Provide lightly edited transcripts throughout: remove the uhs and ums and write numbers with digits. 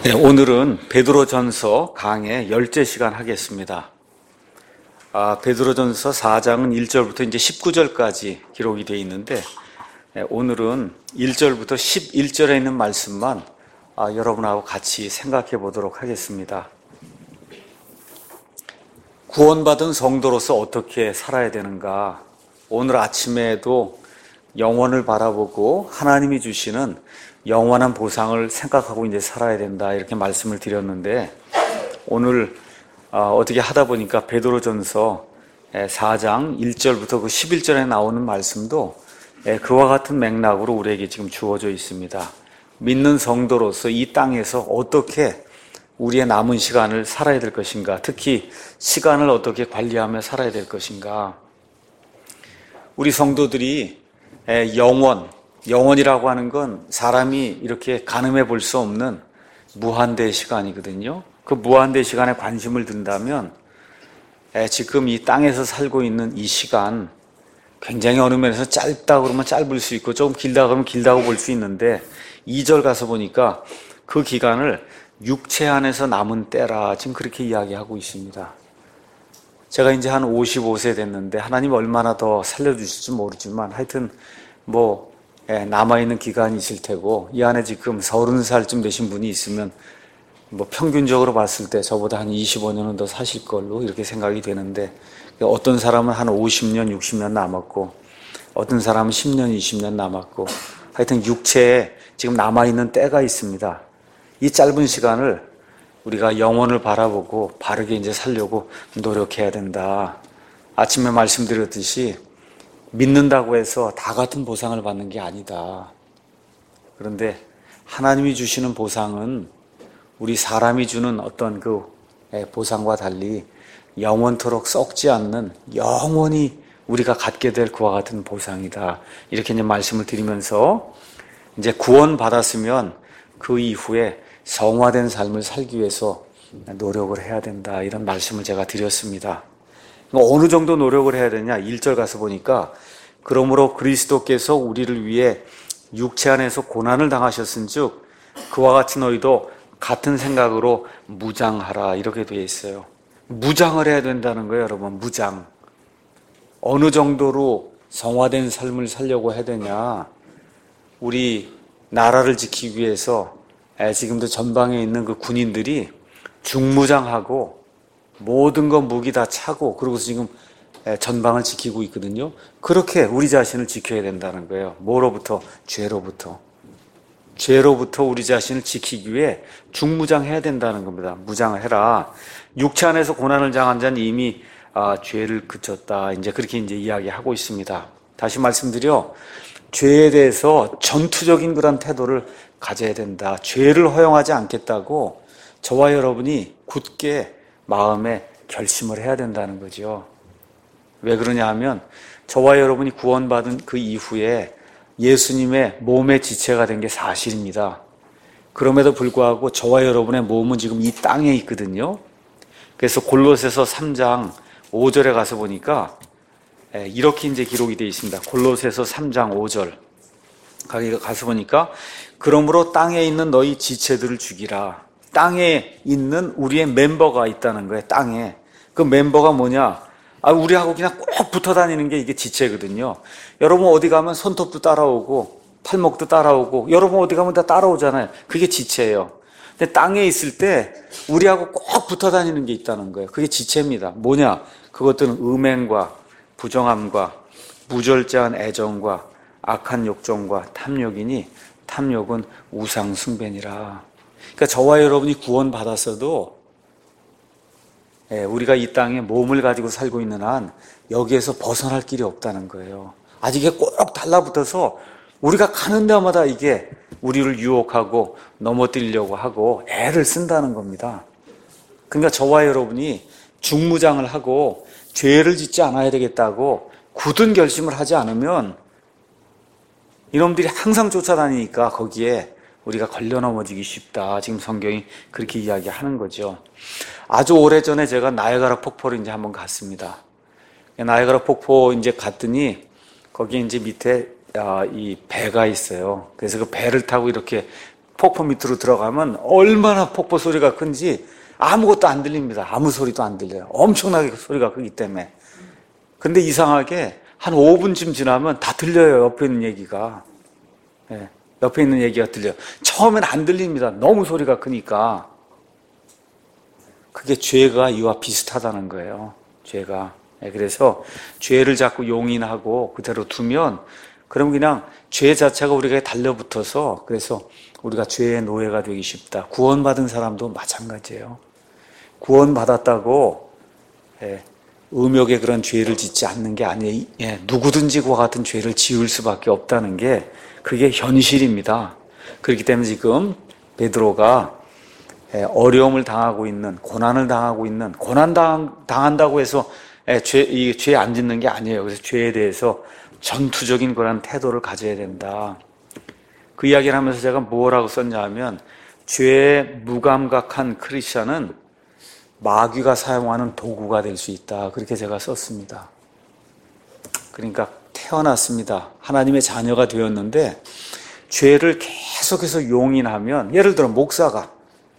네, 오늘은 베드로전서 강의 10째 시간 하겠습니다. 베드로전서 4장은 1절부터 이제 19절까지 기록이 되어 있는데, 오늘은 1절부터 11절에 있는 말씀만 여러분하고 같이 생각해 보도록 하겠습니다. 구원받은 성도로서 어떻게 살아야 되는가? 오늘 아침에도 영원을 바라보고 하나님이 주시는 영원한 보상을 생각하고 이제 살아야 된다, 이렇게 말씀을 드렸는데, 오늘 어떻게 하다 보니까 베드로전서 4장 1절부터 그 11절에 나오는 말씀도 그와 같은 맥락으로 우리에게 지금 주어져 있습니다. 믿는 성도로서 이 땅에서 어떻게 우리의 남은 시간을 살아야 될 것인가, 특히 시간을 어떻게 관리하며 살아야 될 것인가. 우리 성도들이 영원이라고 하는 건 사람이 이렇게 가늠해 볼 수 없는 무한대의 시간이거든요. 그 무한대의 시간에 관심을 둔다면 지금 이 땅에서 살고 있는 이 시간, 굉장히 어느 면에서 짧다 그러면 짧을 수 있고 조금 길다 그러면 길다고 볼 수 있는데, 2절 가서 보니까 그 기간을 육체 안에서 남은 때라, 지금 그렇게 이야기하고 있습니다. 제가 이제 한 55세 됐는데 하나님 얼마나 더 살려주실지 모르지만, 하여튼 남아있는 기간이 있을 테고, 이 안에 지금 30살쯤 되신 분이 있으면 평균적으로 봤을 때 저보다 한 25년은 더 사실 걸로 이렇게 생각이 되는데, 어떤 사람은 한 50년, 60년 남았고, 어떤 사람은 10년, 20년 남았고, 하여튼 육체에 지금 남아있는 때가 있습니다. 이 짧은 시간을 우리가 영혼을 바라보고 바르게 이제 살려고 노력해야 된다. 아침에 말씀드렸듯이 믿는다고 해서 다 같은 보상을 받는 게 아니다. 그런데 하나님이 주시는 보상은 우리 사람이 주는 어떤 그 보상과 달리 영원토록 썩지 않는, 영원히 우리가 갖게 될 그와 같은 보상이다. 이렇게 이제 말씀을 드리면서, 이제 구원받았으면 그 이후에 성화된 삶을 살기 위해서 노력을 해야 된다, 이런 말씀을 제가 드렸습니다. 어느 정도 노력을 해야 되냐? 1절 가서 보니까, 그러므로 그리스도께서 우리를 위해 육체 안에서 고난을 당하셨은즉 그와 같이 너희도 같은 생각으로 무장하라, 이렇게 되어 있어요. 무장을 해야 된다는 거예요, 여러분. 무장. 어느 정도로 성화된 삶을 살려고 해야 되냐? 우리 나라를 지키기 위해서 지금도 전방에 있는 그 군인들이 중무장하고 모든 거 무기 다 차고, 그러고서 지금 전방을 지키고 있거든요. 그렇게 우리 자신을 지켜야 된다는 거예요. 뭐로부터? 죄로부터. 죄로부터 우리 자신을 지키기 위해 중무장해야 된다는 겁니다. 무장을 해라. 육체 안에서 고난을 당한 자는 이미 죄를 그쳤다, 이제 그렇게 이제 이야기하고 있습니다. 다시 말씀드려, 죄에 대해서 전투적인 그런 태도를 가져야 된다. 죄를 허용하지 않겠다고 저와 여러분이 굳게 마음에 결심을 해야 된다는 거죠. 왜 그러냐 하면, 저와 여러분이 구원받은 그 이후에 예수님의 몸의 지체가 된 게 사실입니다. 그럼에도 불구하고 저와 여러분의 몸은 지금 이 땅에 있거든요. 그래서 골로새서 3장 5절에 가서 보니까 이렇게 이제 기록이 되어 있습니다. 골로새서 3장 5절 거기 가서 보니까, 그러므로 땅에 있는 너희 지체들을 죽이라. 땅에 있는 우리의 멤버가 있다는 거예요. 땅에. 그 멤버가 뭐냐? 우리하고 그냥 꼭 붙어 다니는 게 이게 지체거든요. 여러분 어디 가면 손톱도 따라오고 팔목도 따라오고, 여러분 어디 가면 다 따라오잖아요. 그게 지체예요. 근데 땅에 있을 때 우리하고 꼭 붙어 다니는 게 있다는 거예요. 그게 지체입니다. 뭐냐? 그것들은 음행과 부정함과 무절제한 애정과 악한 욕정과 탐욕이니, 탐욕은 우상 숭배니라. 그러니까 저와 여러분이 구원받았어도 우리가 이 땅에 몸을 가지고 살고 있는 한 여기에서 벗어날 길이 없다는 거예요. 아직 이게 꼭 달라붙어서 우리가 가는 데마다 이게 우리를 유혹하고 넘어뜨리려고 하고 애를 쓴다는 겁니다. 그러니까 저와 여러분이 중무장을 하고 죄를 짓지 않아야 되겠다고 굳은 결심을 하지 않으면, 이놈들이 항상 쫓아다니니까 거기에 우리가 걸려 넘어지기 쉽다. 지금 성경이 그렇게 이야기하는 거죠. 아주 오래전에 제가 나이아가라 폭포를 이제 한번 갔습니다. 나이아가라 폭포 이제 갔더니 거기 이제 밑에 이 배가 있어요. 그래서 그 배를 타고 이렇게 폭포 밑으로 들어가면 얼마나 폭포 소리가 큰지 아무것도 안 들립니다. 아무 소리도 안 들려요. 엄청나게 소리가 크기 때문에. 근데 이상하게 한 5분쯤 지나면 다 들려요. 옆에 있는 얘기가. 예, 옆에 있는 얘기가 들려요. 처음엔 안 들립니다. 너무 소리가 크니까. 그게 죄가 이와 비슷하다는 거예요. 죄가. 예, 그래서 죄를 자꾸 용인하고 그대로 두면 그럼 그냥 죄 자체가 우리에게 달려붙어서 그래서 우리가 죄의 노예가 되기 쉽다. 구원받은 사람도 마찬가지예요. 구원받았다고 음욕의 그런 죄를 짓지 않는 게 아니에요. 누구든지 그와 같은 죄를 지을 수밖에 없다는 게 그게 현실입니다. 그렇기 때문에 지금 베드로가 어려움을 당하고 있는, 고난을 당하고 있는, 고난 당한다고 해서 죄 안 짓는 게 아니에요. 그래서 죄에 대해서 전투적인 그런 태도를 가져야 된다. 그 이야기를 하면서 제가 뭐라고 썼냐 하면 죄에 무감각한 크리스천은 마귀가 사용하는 도구가 될 수 있다. 그렇게 제가 썼습니다. 그러니까 태어났습니다. 하나님의 자녀가 되었는데 죄를 계속해서 용인하면 예를 들어 목사가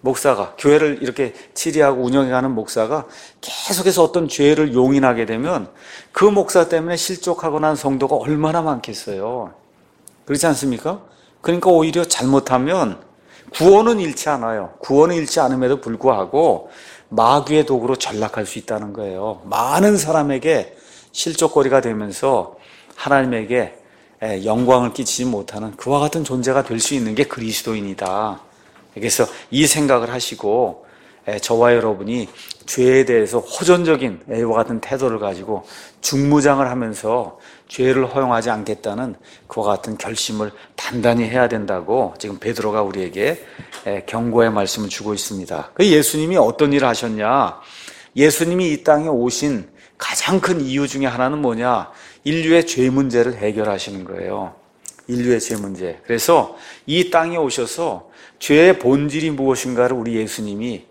교회를 이렇게 치리하고 운영해가는 목사가 계속해서 어떤 죄를 용인하게 되면 그 목사 때문에 실족하고 난 성도가 얼마나 많겠어요. 그렇지 않습니까? 그러니까 오히려 잘못하면 구원은 잃지 않아요. 구원은 잃지 않음에도 불구하고 마귀의 도구로 전락할 수 있다는 거예요. 많은 사람에게 실족거리가 되면서 하나님에게 영광을 끼치지 못하는 그와 같은 존재가 될 수 있는 게 그리스도인이다. 그래서 이 생각을 하시고 저와 여러분이 죄에 대해서 호전적인 A와 같은 태도를 가지고 중무장을 하면서 죄를 허용하지 않겠다는 그와 같은 결심을 단단히 해야 된다고 지금 베드로가 우리에게 경고의 말씀을 주고 있습니다. 예수님이 어떤 일을 하셨냐? 예수님이 이 땅에 오신 가장 큰 이유 중에 하나는 뭐냐? 인류의 죄 문제를 해결하시는 거예요. 인류의 죄 문제. 그래서 이 땅에 오셔서 죄의 본질이 무엇인가를 우리 예수님이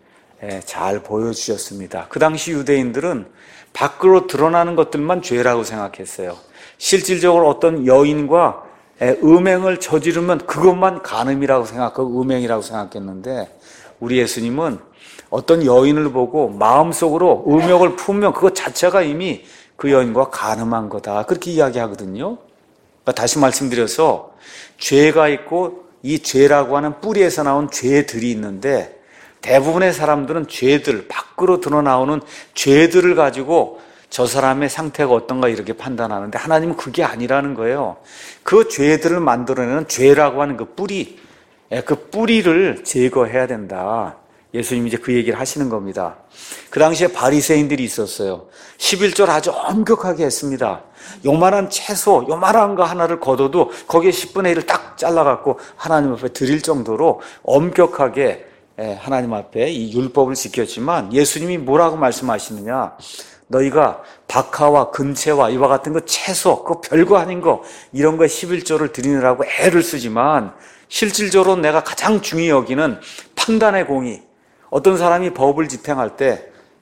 잘 보여주셨습니다. 그 당시 유대인들은 밖으로 드러나는 것들만 죄라고 생각했어요. 실질적으로 어떤 여인과 음행을 저지르면 그것만 간음이라고 생각하고 음행이라고 생각했는데 우리 예수님은 어떤 여인을 보고 마음속으로 음욕을 품으면 그것 자체가 이미 그 여인과 간음한 거다. 그렇게 이야기하거든요. 그러니까 다시 말씀드려서 죄가 있고 이 죄라고 하는 뿌리에서 나온 죄들이 있는데 대부분의 사람들은 죄들, 밖으로 드러나오는 죄들을 가지고 저 사람의 상태가 어떤가 이렇게 판단하는데 하나님은 그게 아니라는 거예요. 그 죄들을 만들어내는 죄라고 하는 그 뿌리, 그 뿌리를 제거해야 된다. 예수님이 이제 그 얘기를 하시는 겁니다. 그 당시에 바리새인들이 있었어요. 11절 아주 엄격하게 했습니다. 요만한 채소, 요만한 거 하나를 걷어도 거기에 10분의 1을 딱 잘라갖고 하나님 앞에 드릴 정도로 엄격하게 하나님 앞에 이 율법을 지켰지만 예수님이 뭐라고 말씀하시느냐? 너희가 박하와 근채와 이와 같은 거 채소, 그 별거 아닌 거 이런 거에 11조를 드리느라고 애를 쓰지만 실질적으로 내가 가장 중요히 여기는 판단의 공의. 어떤 사람이 법을 집행할 때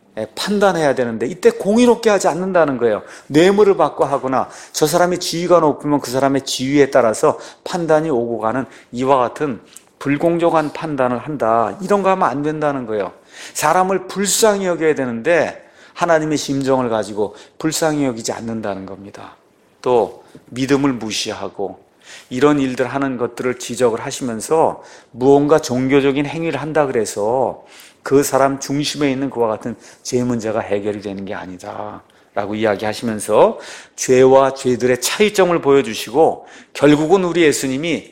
판단해야 되는데 이때 공의롭게 하지 않는다는 거예요. 뇌물을 받고 하거나 저 사람의 지위가 높으면 그 사람의 지위에 따라서 판단이 오고 가는 이와 같은 불공정한 판단을 한다. 이런 거 하면 안 된다는 거예요. 사람을 불쌍히 여겨야 되는데 하나님의 심정을 가지고 불쌍히 여기지 않는다는 겁니다. 또 믿음을 무시하고 이런 일들 하는 것들을 지적을 하시면서 무언가 종교적인 행위를 한다 그래서 그 사람 중심에 있는 그와 같은 죄 문제가 해결이 되는 게 아니다 라고 이야기하시면서 죄와 죄들의 차이점을 보여주시고 결국은 우리 예수님이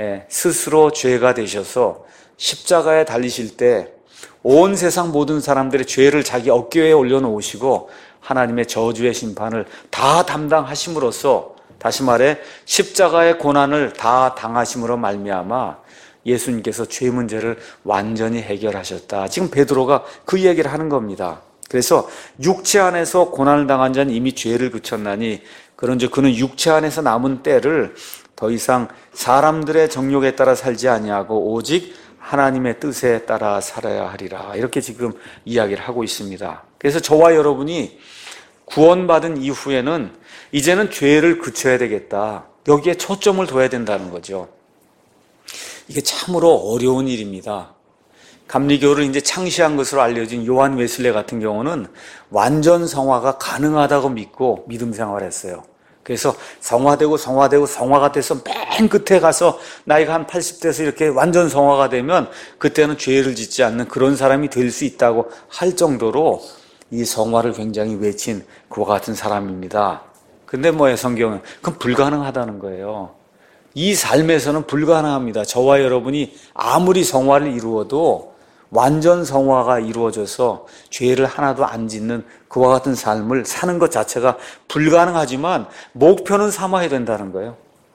스스로 죄가 되셔서 십자가에 달리실 때 온 세상 모든 사람들의 죄를 자기 어깨에 올려놓으시고 하나님의 저주의 심판을 다 담당하심으로써 다시 말해 십자가의 고난을 다 당하심으로 말미암아 예수님께서 죄 문제를 완전히 해결하셨다. 지금 베드로가 그 얘기를 하는 겁니다. 그래서 육체 안에서 고난을 당한 자는 이미 죄를 그쳤나니 그런즉 그는 육체 안에서 남은 때를 더 이상 사람들의 정욕에 따라 살지 아니하고 오직 하나님의 뜻에 따라 살아야 하리라. 이렇게 지금 이야기를 하고 있습니다. 그래서 저와 여러분이 구원받은 이후에는 이제는 죄를 그쳐야 되겠다. 여기에 초점을 둬야 된다는 거죠. 이게 참으로 어려운 일입니다. 감리교를 이제 창시한 것으로 알려진 요한 웨슬레 같은 경우는 완전 성화가 가능하다고 믿고 믿음 생활했어요. 그래서 성화되고 성화가 돼서 맨 끝에 가서 나이가 한 80대에서 이렇게 완전 성화가 되면 그때는 죄를 짓지 않는 그런 사람이 될 수 있다고 할 정도로 이 성화를 굉장히 외친 그와 같은 사람입니다. 근데 뭐예요, 성경은? 그건 불가능하다는 거예요. 이 삶에서는 불가능합니다. 저와 여러분이 아무리 성화를 이루어도 완전 성화가 이루어져서 죄를 하나도 안 짓는 그와 같은 삶을 사는 것 자체가 불가능하지만 목표는 삼아야 된다는 거예요.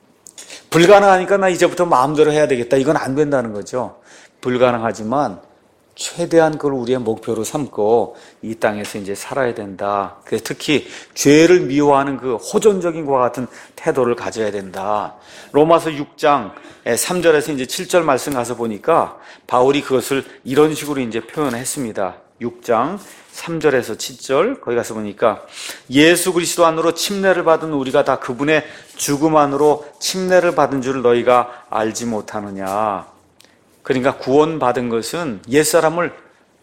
불가능하니까 나 이제부터 마음대로 해야 되겠다. 이건 안 된다는 거죠. 불가능하지만 최대한 그걸 우리의 목표로 삼고 이 땅에서 이제 살아야 된다. 그래서 특히 죄를 미워하는 그 호전적인 것과 같은 태도를 가져야 된다. 로마서 6장 3절에서 이제 7절 말씀 가서 보니까 바울이 그것을 이런 식으로 이제 표현했습니다. 6장 3절에서 7절 거기 가서 보니까 예수 그리스도 안으로 침례를 받은 우리가 다 그분의 죽음 안으로 침례를 받은 줄 너희가 알지 못하느냐. 그러니까 구원받은 것은 옛사람을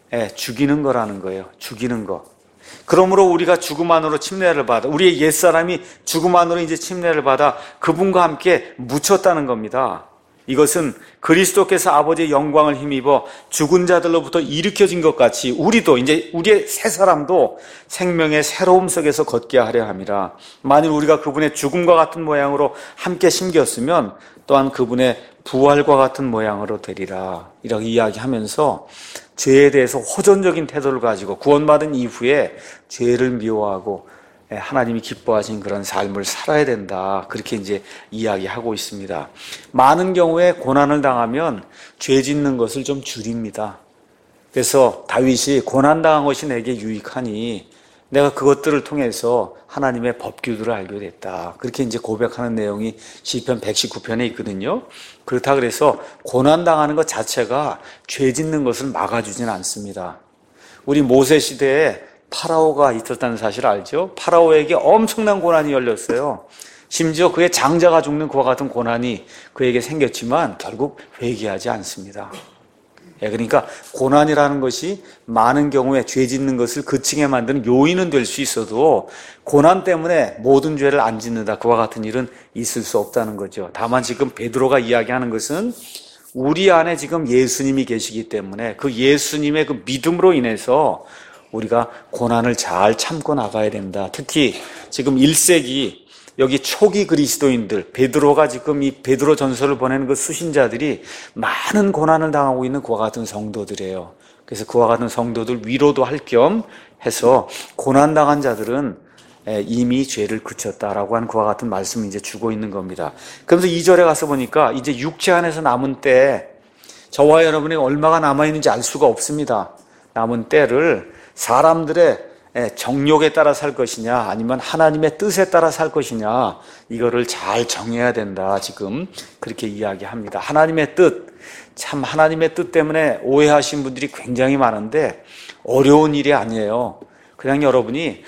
죽이는 거라는 거예요. 죽이는 거. 그러므로 우리가 죽음 안으로 침례를 받아, 우리의 옛사람이 죽음 안으로 이제 침례를 받아 그분과 함께 묻혔다는 겁니다. 이것은 그리스도께서 아버지의 영광을 힘입어 죽은 자들로부터 일으켜진 것 같이 우리도 이제 우리의 새 사람도 생명의 새로움 속에서 걷게 하려 함이라. 만일 우리가 그분의 죽음과 같은 모양으로 함께 심겼으면 또한 그분의 부활과 같은 모양으로 되리라. 이렇게 이야기하면서 죄에 대해서 호전적인 태도를 가지고 구원받은 이후에 죄를 미워하고 하나님이 기뻐하신 그런 삶을 살아야 된다. 그렇게 이제 이야기하고 있습니다. 많은 경우에 고난을 당하면 죄 짓는 것을 좀 줄입니다. 그래서 다윗이 고난당한 것이 내게 유익하니 내가 그것들을 통해서 하나님의 법규들을 알게 됐다. 그렇게 이제 고백하는 내용이 시편 119편에 있거든요. 그렇다 그래서 고난당하는 것 자체가 죄 짓는 것을 막아주지는 않습니다. 우리 모세 시대에 파라오가 있었다는 사실 알죠? 파라오에게 엄청난 고난이 열렸어요. 심지어 그의 장자가 죽는 그와 같은 고난이 그에게 생겼지만 결국 회개하지 않습니다. 그러니까 고난이라는 것이 많은 경우에 죄 짓는 것을 그치게 만드는 요인은 될 수 있어도 고난 때문에 모든 죄를 안 짓는다. 그와 같은 일은 있을 수 없다는 거죠. 다만 지금 베드로가 이야기하는 것은 우리 안에 지금 예수님이 계시기 때문에 그 예수님의 그 믿음으로 인해서 우리가 고난을 잘 참고 나가야 된다. 특히 지금 1세기 여기 초기 그리스도인들, 베드로가 지금 이 베드로 전서를 보내는 그 수신자들이 많은 고난을 당하고 있는 그와 같은 성도들이에요. 그래서 그와 같은 성도들 위로도 할 겸 해서 고난당한 자들은 이미 죄를 그쳤다라고 하는 그와 같은 말씀을 이제 주고 있는 겁니다. 그러면서 2절에 가서 보니까 이제 육체 안에서 남은 때, 저와 여러분이 얼마가 남아있는지 알 수가 없습니다. 남은 때를 사람들의 정욕에 따라 살 것이냐 아니면 하나님의 뜻에 따라 살 것이냐 이거를 잘 정해야 된다. 지금 그렇게 이야기합니다. 하나님의 뜻, 참 하나님의 뜻 때문에 오해하신 분들이 굉장히 많은데 어려운 일이 아니에요. 그냥 여러분이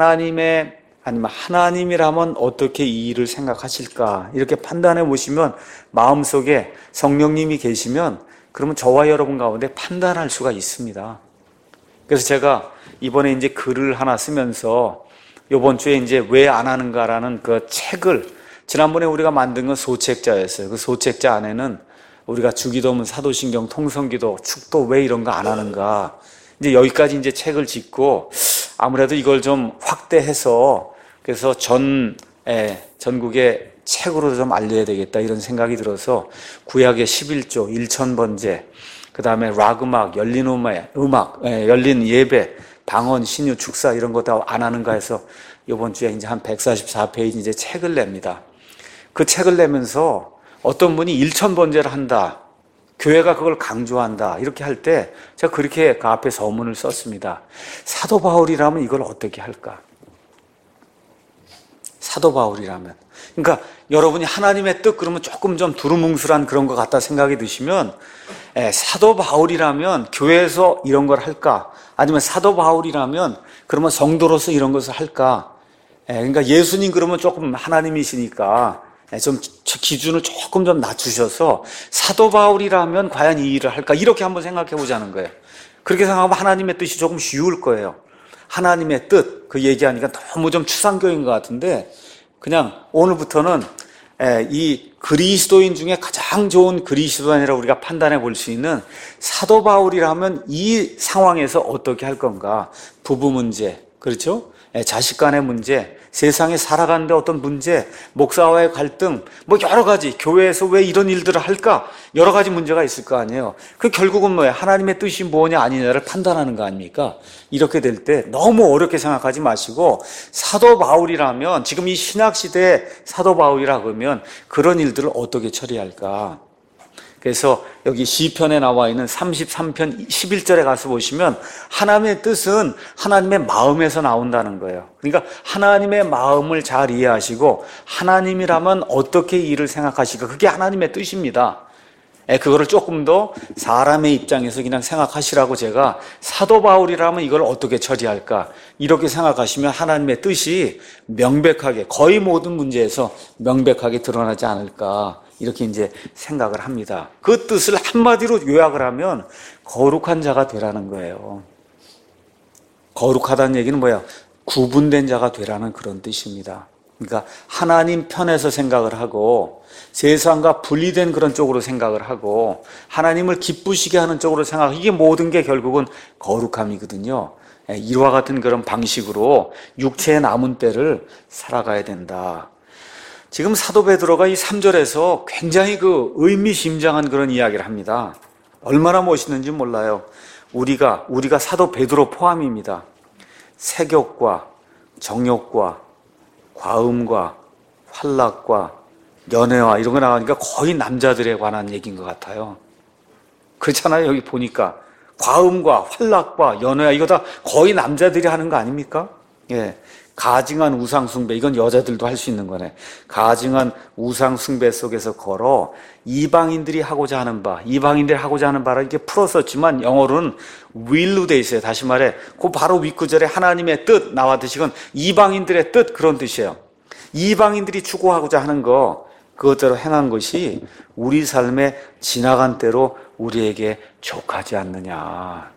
하나님이라면 어떻게 이 일을 생각하실까 이렇게 판단해 보시면 마음속에 성령님이 계시면 그러면 저와 여러분 가운데 판단할 수가 있습니다. 그래서 제가 이번에 이제 글을 하나 쓰면서 이번 주에 이제 왜 안 하는가라는 그 책을, 지난번에 우리가 만든 건 소책자였어요. 그 소책자 안에는 우리가 주기도문, 사도신경, 통성기도, 축도 왜 이런 거 안 하는가. 이제 여기까지 이제 책을 짓고 아무래도 이걸 좀 확대해서 그래서 전국에 책으로 좀 알려야 되겠다 이런 생각이 들어서 구약의 11조, 1000번째, 그 다음에 락 음악, 열린 음악, 열린 예배, 방언, 신유, 축사 이런 거 다 안 하는가 해서 이번 주에 이제 한 144페이지 이제 책을 냅니다. 그 책을 내면서 어떤 분이 1000번째를 한다. 교회가 그걸 강조한다. 이렇게 할 때 제가 그렇게 그 앞에 서문을 썼습니다. 사도 바울이라면 이걸 어떻게 할까? 사도 바울이라면. 그러니까 여러분이 하나님의 뜻 그러면 조금 좀 두루뭉술한 그런 것 같다 생각이 드시면 사도 바울이라면 교회에서 이런 걸 할까? 아니면 사도 바울이라면 그러면 성도로서 이런 것을 할까? 그러니까 예수님 그러면 조금 하나님이시니까 좀 기준을 조금 좀 낮추셔서 사도 바울이라면 과연 이 일을 할까? 이렇게 한번 생각해 보자는 거예요. 그렇게 생각하면 하나님의 뜻이 조금 쉬울 거예요. 하나님의 뜻, 그 얘기하니까 너무 좀 추상적인 것 같은데 그냥 오늘부터는 이 그리스도인 중에 가장 좋은 그리스도인이라고 우리가 판단해 볼 수 있는 사도 바울이라면 이 상황에서 어떻게 할 건가? 부부 문제, 그렇죠? 자식 간의 문제, 세상에 살아가는데 어떤 문제, 목사와의 갈등, 뭐 여러 가지, 교회에서 왜 이런 일들을 할까? 여러 가지 문제가 있을 거 아니에요. 그 결국은 뭐예요? 하나님의 뜻이 뭐냐 아니냐를 판단하는 거 아닙니까? 이렇게 될 때 너무 어렵게 생각하지 마시고 사도 바울이라면 지금 이 신약시대의 사도 바울이라 그러면 그런 일들을 어떻게 처리할까? 그래서 여기 시편에 나와 있는 33편 11절에 가서 보시면 하나님의 뜻은 하나님의 마음에서 나온다는 거예요. 그러니까 하나님의 마음을 잘 이해하시고 하나님이라면 어떻게 일을 생각하실까? 그게 하나님의 뜻입니다. 그거를 조금 더 사람의 입장에서 그냥 생각하시라고 제가 사도 바울이라면 이걸 어떻게 처리할까? 이렇게 생각하시면 하나님의 뜻이 명백하게 거의 모든 문제에서 명백하게 드러나지 않을까? 이렇게 이제 생각을 합니다. 그 뜻을 한마디로 요약을 하면 거룩한 자가 되라는 거예요. 거룩하다는 얘기는 뭐야? 구분된 자가 되라는 그런 뜻입니다. 그러니까 하나님 편에서 생각을 하고 세상과 분리된 그런 쪽으로 생각을 하고 하나님을 기쁘시게 하는 쪽으로 생각하고 이게 모든 게 결국은 거룩함이거든요. 이와 같은 그런 방식으로 육체의 남은 때를 살아가야 된다. 지금 사도 베드로가 이 3절에서 굉장히 그 의미심장한 그런 이야기를 합니다. 얼마나 멋있는지 몰라요. 우리가 사도 베드로 포함입니다. 색욕과 정욕과 과음과 환락과 연애와 이런 거 나가니까 거의 남자들에 관한 얘기인 것 같아요. 그렇잖아요. 여기 보니까 과음과 환락과 연애와 이거 다 거의 남자들이 하는 거 아닙니까? 예. 가증한 우상숭배, 이건 여자들도 할 수 있는 거네. 가증한 우상숭배 속에서 걸어 이방인들이 하고자 하는 바를 이렇게 풀었었지만 영어로는 will로 돼 있어요. 다시 말해, 그 바로 윗구절에 하나님의 뜻 나왔듯이 이건 이방인들의 뜻 그런 뜻이에요. 이방인들이 추구하고자 하는 거 그것대로 행한 것이 우리 삶에 지나간 때로 우리에게 족하지 않느냐.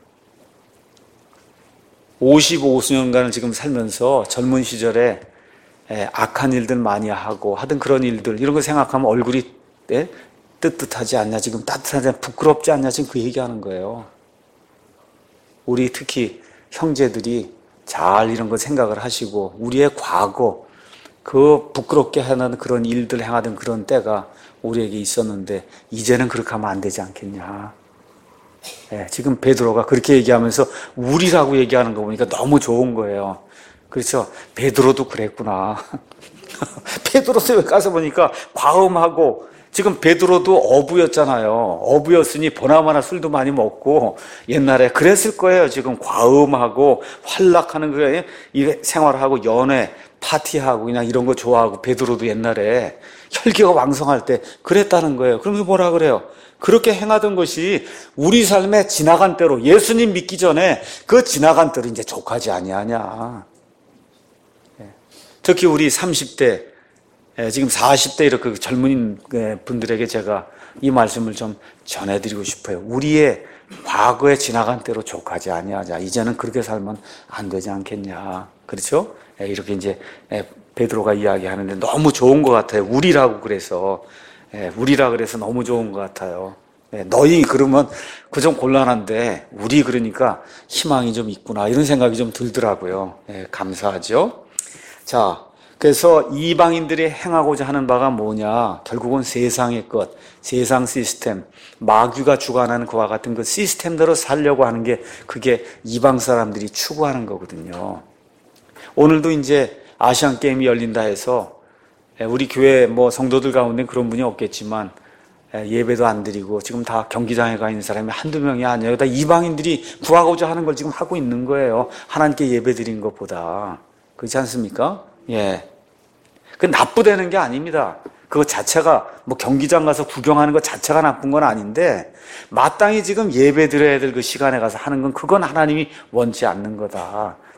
55년간을 지금 살면서 젊은 시절에 악한 일들 많이 하고 하던 그런 일들 이런 거 생각하면 얼굴이 뜨뜻하지 않냐, 지금 따뜻하지 않냐, 부끄럽지 않냐, 지금 그 얘기하는 거예요. 우리 특히 형제들이 잘 이런 거 생각을 하시고 우리의 과거 그 부끄럽게 하는 그런 일들 행하던 그런 때가 우리에게 있었는데 이제는 그렇게 하면 안 되지 않겠냐. 지금 베드로가 그렇게 얘기하면서 우리라고 얘기하는 거 보니까 너무 좋은 거예요. 그렇죠? 베드로도 그랬구나. 베드로도 왜 가서 보니까 과음하고 지금 베드로도 어부였잖아요. 어부였으니 보나마나 술도 많이 먹고 옛날에 그랬을 거예요. 지금 과음하고 활락하는 거에 이 생활하고 연애 파티하고 그냥 이런 거 좋아하고 베드로도 옛날에 혈기가 왕성할 때 그랬다는 거예요. 그럼 뭐라 그래요? 그렇게 행하던 것이 우리 삶에 지나간 때로 예수님 믿기 전에 그 지나간 때로 이제 족하지 아니하냐. 특히 우리 30대, 지금 40대 이렇게 젊은 분들에게 제가 이 말씀을 좀 전해드리고 싶어요. 우리의 과거에 지나간 때로 족하지 아니하자. 이제는 그렇게 살면 안 되지 않겠냐. 그렇죠? 이렇게 이제 베드로가 이야기하는데 너무 좋은 것 같아요. 우리라 그래서 너무 좋은 것 같아요. 너희 그러면 그 좀 곤란한데 우리 그러니까 희망이 좀 있구나 이런 생각이 좀 들더라고요. 감사하죠. 자, 그래서 이방인들이 행하고자 하는 바가 뭐냐? 결국은 세상의 것, 세상 시스템, 마귀가 주관하는 그와 같은 그 시스템대로 살려고 하는 게 그게 이방 사람들이 추구하는 거거든요. 오늘도 이제 아시안 게임이 열린다 해서 우리 교회 뭐 성도들 가운데 그런 분이 없겠지만 예배도 안 드리고 지금 다 경기장에 가 있는 사람이 한두 명이 아니에요. 다 이방인들이 구하고자 하는 걸 지금 하고 있는 거예요. 하나님께 예배 드린 것보다. 그렇지 않습니까? 예. 그 나쁘다는 게 아닙니다. 그거 자체가 뭐 경기장 가서 구경하는 것 자체가 나쁜 건 아닌데 마땅히 지금 예배 드려야 될 그 시간에 가서 하는 건 그건 하나님이 원치 않는 거다.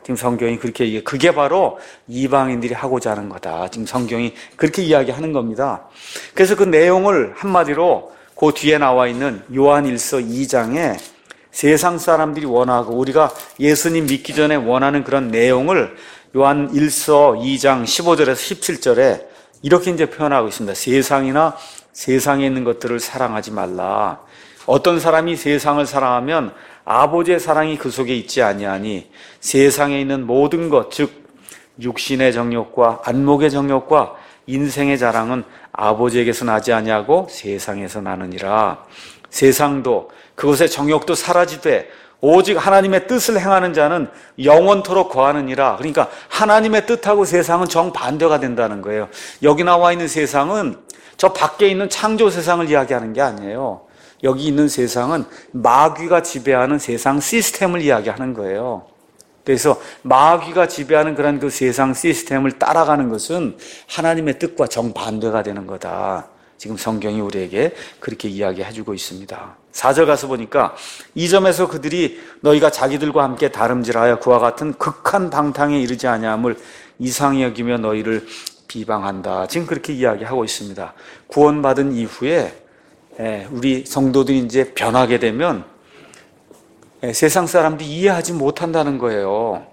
지금 성경이 그렇게 그게 바로 이방인들이 하고자 하는 거다. 지금 성경이 그렇게 이야기하는 겁니다. 그래서 그 내용을 한마디로 그 뒤에 나와 있는 요한일서 2장에 세상 사람들이 원하고 우리가 예수님 믿기 전에 원하는 그런 내용을 요한일서 2장 15절에서 17절에 이렇게 이제 표현하고 있습니다. 세상이나 세상에 있는 것들을 사랑하지 말라. 어떤 사람이 세상을 사랑하면 아버지의 사랑이 그 속에 있지 아니하니 세상에 있는 모든 것, 즉 육신의 정욕과 안목의 정욕과 인생의 자랑은 아버지에게서 나지 아니하고 세상에서 나느니라. 세상도 그것의 정욕도 사라지되 오직 하나님의 뜻을 행하는 자는 영원토록 거하느니라. 그러니까 하나님의 뜻하고 세상은 정반대가 된다는 거예요. 여기 나와 있는 세상은 저 밖에 있는 창조 세상을 이야기하는 게 아니에요. 여기 있는 세상은 마귀가 지배하는 세상 시스템을 이야기하는 거예요. 그래서 마귀가 지배하는 그런 그 세상 시스템을 따라가는 것은 하나님의 뜻과 정반대가 되는 거다. 지금 성경이 우리에게 그렇게 이야기해주고 있습니다. 4절 가서 보니까 이 점에서 그들이 너희가 자기들과 함께 다름질하여 그와 같은 극한 방탕에 이르지 아니함을 이상히 여기며 너희를 비방한다. 지금 그렇게 이야기하고 있습니다. 구원받은 이후에 우리 성도들이 이제 변하게 되면 세상 사람들이 이해하지 못한다는 거예요.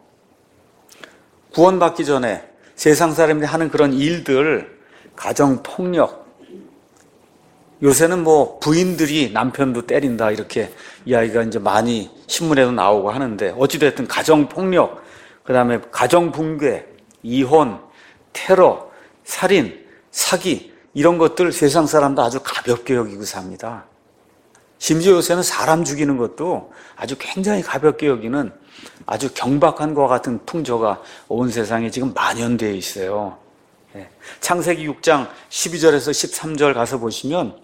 구원받기 전에 세상 사람들이 하는 그런 일들, 가정폭력, 요새는 뭐 부인들이 남편도 때린다 이렇게 이야기가 이제 많이 신문에도 나오고 하는데 어찌됐든 가정폭력, 그 다음에 가정붕괴, 이혼, 테러, 살인, 사기 이런 것들 세상 사람도 아주 가볍게 여기고 삽니다. 심지어 요새는 사람 죽이는 것도 아주 굉장히 가볍게 여기는 아주 경박한 것과 같은 풍조가 온 세상에 지금 만연되어 있어요. 창세기 6장 12절에서 13절 가서 보시면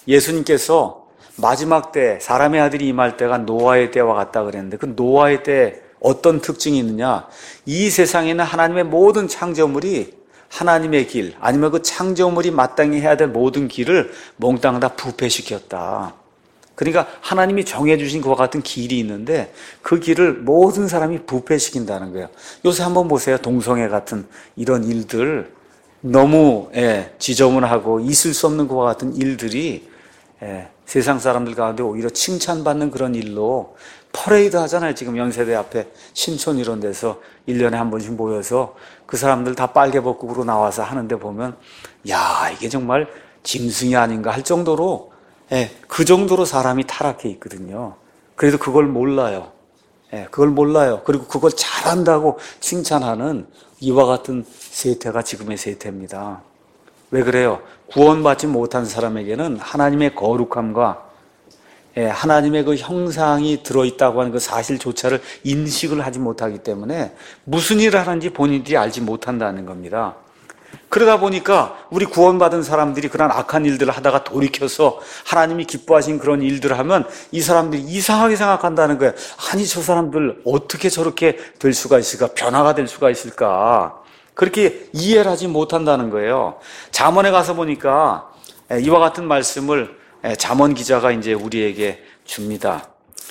예수님께서 마지막 때 사람의 아들이 임할 때가 노아의 때와 같다 그랬는데 그 노아의 때 어떤 특징이 있느냐? 이 세상에는 하나님의 모든 창조물이 하나님의 길 아니면 그 창조물이 마땅히 해야 될 모든 길을 몽땅 다 부패시켰다. 그러니까 하나님이 정해주신 그와 같은 길이 있는데 그 길을 모든 사람이 부패시킨다는 거예요. 요새 한번 보세요. 동성애 같은 이런 일들 너무 지저분하고 있을 수 없는 그와 같은 일들이 세상 사람들 가운데 오히려 칭찬받는 그런 일로 퍼레이드 하잖아요. 지금 연세대 앞에 신촌 이런 데서 1년에 한 번씩 모여서 그 사람들 다 빨개벗고 나와서 하는데 보면 야 이게 정말 짐승이 아닌가 할 정도로 그 정도로 사람이 타락해 있거든요. 그래도 그걸 몰라요. 그걸 몰라요. 그리고 그걸 잘한다고 칭찬하는 이와 같은 세태가 지금의 세태입니다. 왜 그래요? 구원받지 못한 사람에게는 하나님의 거룩함과 하나님의 그 형상이 들어있다고 하는 그 사실조차를 인식을 하지 못하기 때문에 무슨 일을 하는지 본인들이 알지 못한다는 겁니다. 그러다 보니까 우리 구원받은 사람들이 그런 악한 일들을 하다가 돌이켜서 하나님이 기뻐하신 그런 일들을 하면 이 사람들이 이상하게 생각한다는 거예요. 아니 저 사람들 어떻게 저렇게 될 수가 있을까? 변화가 될 수가 있을까? 그렇게 이해를 하지 못한다는 거예요. 잠언에 가서 보니까 이와 같은 말씀을 잠언 기자가 이제 우리에게 줍니다.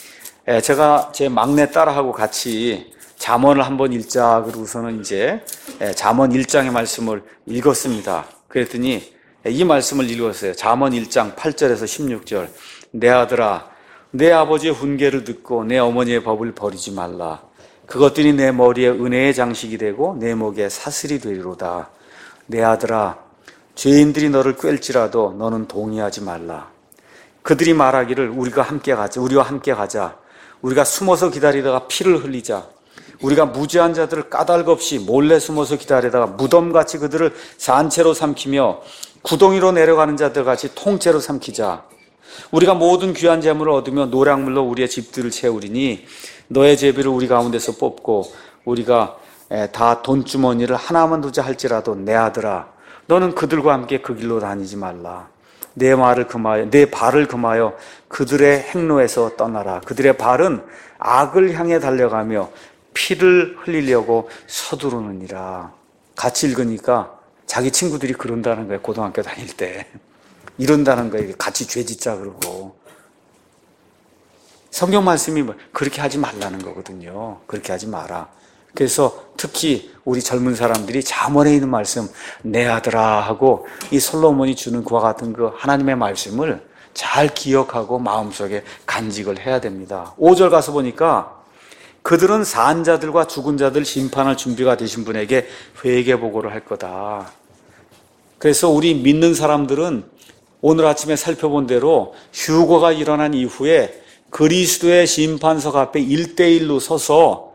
제가 제 막내 딸하고 같이 잠언을 한번 읽자 그러고서는 이제 잠언 1장의 말씀을 읽었습니다. 그랬더니 이 말씀을 읽었어요. 잠언 1장 8절에서 16절. 내 아들아, 내 아버지의 훈계를 듣고 내 어머니의 법을 버리지 말라. 그것들이 내 머리에 은혜의 장식이 되고 내 목에 사슬이 되리로다. 내 아들아, 죄인들이 너를 꿰일지라도 너는 동의하지 말라. 그들이 말하기를 우리와 함께 가자. 우리가 숨어서 기다리다가 피를 흘리자. 우리가 무죄한 자들을 까닭없이 몰래 숨어서 기다리다가 무덤같이 그들을 산채로 삼키며 구덩이로 내려가는 자들같이 통째로 삼키자. 우리가 모든 귀한 재물을 얻으며 노량물로 우리의 집들을 채우리니 너의 제비를 우리 가운데서 뽑고 우리가 다 돈주머니를 하나만 두자 할지라도 내 아들아 너는 그들과 함께 그 길로 다니지 말라. 내 발을 금하여 그들의 행로에서 떠나라. 그들의 발은 악을 향해 달려가며 피를 흘리려고 서두르느니라. 같이 읽으니까 자기 친구들이 그런다는 거예요. 고등학교 다닐 때 이런다는 거예요. 같이 죄 짓자 그러고. 성경 말씀이 그렇게 하지 말라는 거거든요. 그렇게 하지 마라. 그래서 특히 우리 젊은 사람들이 잠언에 있는 말씀 내 아들아 하고 이 솔로몬이 주는 그와 같은 그 하나님의 말씀을 잘 기억하고 마음속에 간직을 해야 됩니다. 5절 가서 보니까 그들은 산 자들과 죽은 자들 심판할 준비가 되신 분에게 회개 보고를 할 거다. 그래서 우리 믿는 사람들은 오늘 아침에 살펴본 대로 휴거가 일어난 이후에 그리스도의 심판석 앞에 1대1로 서서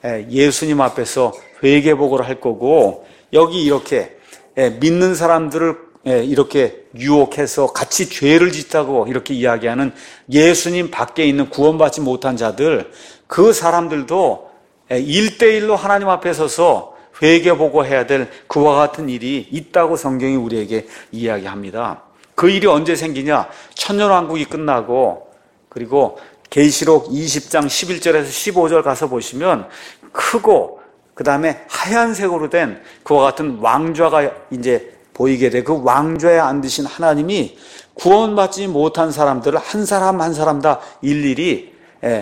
예수님 앞에서 회개 보고를 할 거고, 여기 이렇게 믿는 사람들을 이렇게 유혹해서 같이 죄를 짓다고 이렇게 이야기하는 예수님 밖에 있는 구원받지 못한 자들, 그 사람들도 1대1로 하나님 앞에 서서 회개 보고해야 될 그와 같은 일이 있다고 성경이 우리에게 이야기합니다. 그 일이 언제 생기냐? 천년왕국이 끝나고, 그리고 계시록 20장 11절에서 15절 가서 보시면 크고 그 다음에 하얀색으로 된 그와 같은 왕좌가 이제 보이게 돼. 그 왕좌에 앉으신 하나님이 구원받지 못한 사람들을 한 사람 한 사람 다 일일이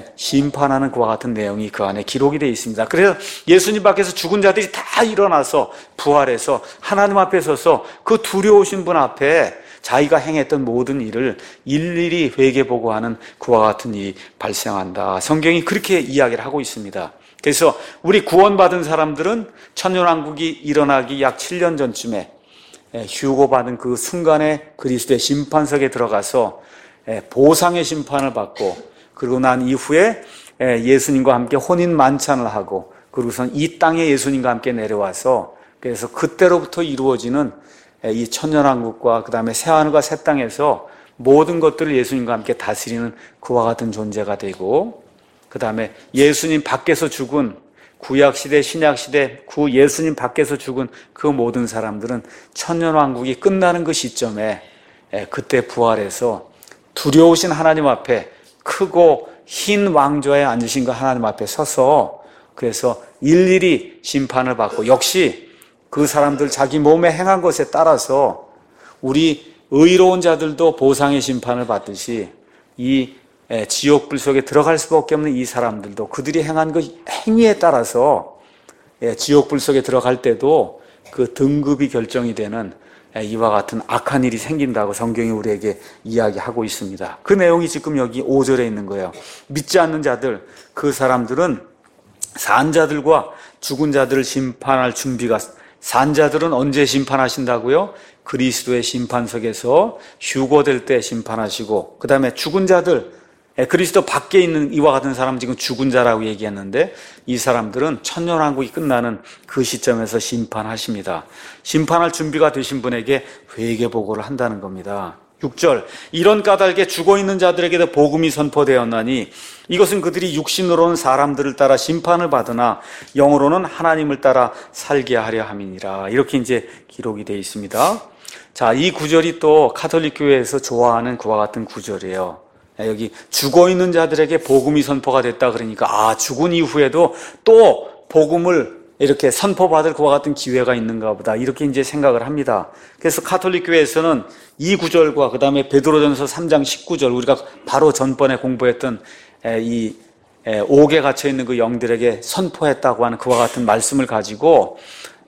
심판하는 그와 같은 내용이 그 안에 기록이 되어 있습니다. 그래서 예수님 밖에서 죽은 자들이 다 일어나서 부활해서 하나님 앞에 서서 그 두려우신 분 앞에 자기가 행했던 모든 일을 일일이 회개보고하는 그와 같은 일이 발생한다. 성경이 그렇게 이야기를 하고 있습니다. 그래서 우리 구원받은 사람들은 천년왕국이 일어나기 약 7년 전쯤에 휴거받은 그 순간에 그리스도의 심판석에 들어가서 보상의 심판을 받고, 그리고 난 이후에 예수님과 함께 혼인 만찬을 하고, 그리고선 이 땅에 예수님과 함께 내려와서, 그래서 그때로부터 이루어지는 이 천년왕국과 그 다음에 새하늘과 새 땅에서 모든 것들을 예수님과 함께 다스리는 그와 같은 존재가 되고, 그 다음에 예수님 밖에서 죽은 구약시대 신약시대 그 예수님 밖에서 죽은 그 모든 사람들은 천년왕국이 끝나는 그 시점에 그때 부활해서 두려우신 하나님 앞에 크고 흰 왕좌에 앉으신 그 하나님 앞에 서서, 그래서 일일이 심판을 받고, 역시 그 사람들 자기 몸에 행한 것에 따라서 우리 의로운 자들도 보상의 심판을 받듯이 이 지옥불 속에 들어갈 수밖에 없는 이 사람들도 그들이 행한 그 행위에 따라서 지옥불 속에 들어갈 때도 그 등급이 결정이 되는 이와 같은 악한 일이 생긴다고 성경이 우리에게 이야기하고 있습니다. 그 내용이 지금 여기 5절에 있는 거예요. 믿지 않는 자들, 그 사람들은 산 자들과 죽은 자들을 심판할 준비가, 산 자들은 언제 심판하신다고요? 그리스도의 심판석에서 휴거될 때 심판하시고, 그 다음에 죽은 자들, 그리스도 밖에 있는 이와 같은 사람은 지금 죽은 자라고 얘기했는데, 이 사람들은 천년왕국이 끝나는 그 시점에서 심판하십니다. 심판할 준비가 되신 분에게 회개보고를 한다는 겁니다. 6절, 이런 까닭에 죽어있는 자들에게도 복음이 선포되었나니 이것은 그들이 육신으로는 사람들을 따라 심판을 받으나 영으로는 하나님을 따라 살게 하려 함이니라. 이렇게 이제 기록이 되어 있습니다. 자, 이 구절이 또 가톨릭 교회에서 좋아하는 그와 같은 구절이에요. 여기 죽어있는 자들에게 복음이 선포가 됐다 그러니까 죽은 이후에도 또 복음을 이렇게 선포받을 그와 같은 기회가 있는가 보다, 이렇게 이제 생각을 합니다. 그래서 가톨릭 교회에서는 이 구절과 그 다음에 베드로전서 3장 19절, 우리가 바로 전번에 공부했던 이 옥에 갇혀있는 그 영들에게 선포했다고 하는 그와 같은 말씀을 가지고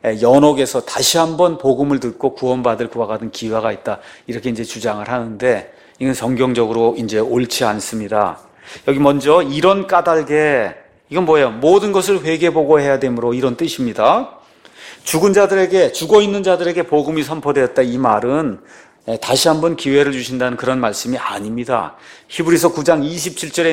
연옥에서 다시 한번 복음을 듣고 구원받을 그와 같은 기회가 있다, 이렇게 이제 주장을 하는데, 이건 성경적으로 이제 옳지 않습니다. 여기 먼저 이런 까닭에, 이건 뭐예요? 모든 것을 회개보고해야 되므로, 이런 뜻입니다. 죽은 자들에게, 죽어있는 자들에게 복음이 선포되었다, 이 말은 다시 한번 기회를 주신다는 그런 말씀이 아닙니다. 히브리서 9장 27절에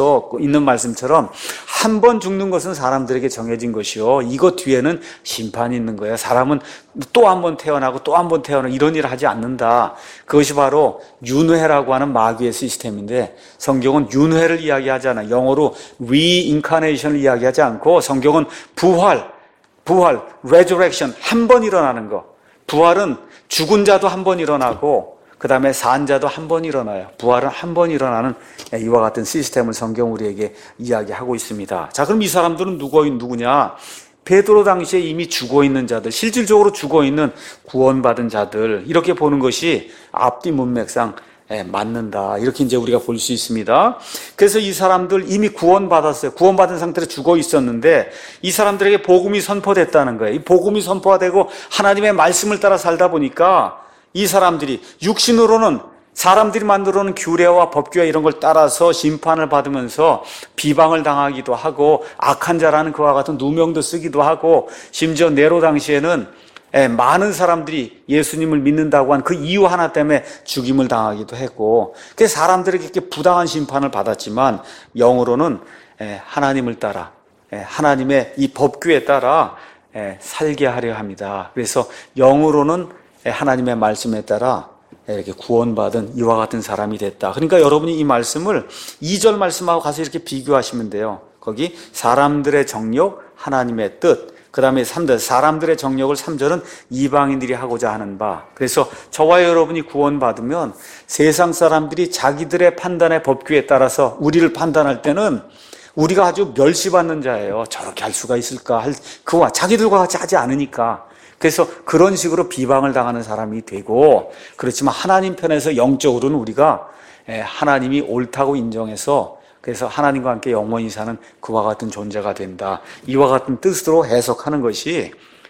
있는 말씀처럼 한 번 죽는 것은 사람들에게 정해진 것이요, 이것 뒤에는 심판이 있는 거예요. 사람은 또 한 번 태어나고 또 한 번 태어나고 이런 일을 하지 않는다. 그것이 바로 윤회라고 하는 마귀의 시스템인데, 성경은 윤회를 이야기하지 않아요. 영어로 reincarnation을 이야기하지 않고 성경은 부활, resurrection, 한 번 일어나는 거. 부활은 죽은 자도 한 번 일어나고 그 다음에 산 자도 한 번 일어나요. 부활은 한 번 일어나는 이와 같은 시스템을 성경 우리에게 이야기하고 있습니다. 자, 그럼 이 사람들은 누구냐? 베드로 당시에 이미 죽어있는 자들, 실질적으로 죽어있는 구원받은 자들, 이렇게 보는 것이 앞뒤 문맥상 맞는다. 이렇게 이제 우리가 볼 수 있습니다. 그래서 이 사람들 이미 구원받았어요. 구원받은 상태로 죽어 있었는데 이 사람들에게 복음이 선포됐다는 거예요. 이 복음이 선포가 되고 하나님의 말씀을 따라 살다 보니까 이 사람들이 육신으로는 사람들이 만들어 놓은 규례와 법규와 이런 걸 따라서 심판을 받으면서 비방을 당하기도 하고 악한 자라는 그와 같은 누명도 쓰기도 하고 심지어 네로 당시에는 많은 사람들이 예수님을 믿는다고 한 그 이유 하나 때문에 죽임을 당하기도 했고, 그 사람들에게 이렇게 부당한 심판을 받았지만 영으로는 하나님을 따라 하나님의 이 법규에 따라 살게 하려 합니다. 그래서 영으로는 하나님의 말씀에 따라 이렇게 구원받은 이와 같은 사람이 됐다. 그러니까 여러분이 이 말씀을 2절 말씀하고 가서 이렇게 비교하시면 돼요. 거기 사람들의 정욕, 하나님의 뜻, 그 다음에 3절 사람들의 정욕을 3절은 이방인들이 하고자 하는 바. 그래서 저와 여러분이 구원받으면 세상 사람들이 자기들의 판단의 법규에 따라서 우리를 판단할 때는 우리가 아주 멸시받는 자예요. 저렇게 할 수가 있을까? 그와 자기들과 같이 하지 않으니까. 그래서 그런 식으로 비방을 당하는 사람이 되고, 그렇지만 하나님 편에서 영적으로는 우리가 하나님이 옳다고 인정해서 그래서 하나님과 함께 영원히 사는 그와 같은 존재가 된다. 이와 같은 뜻으로 해석하는 것이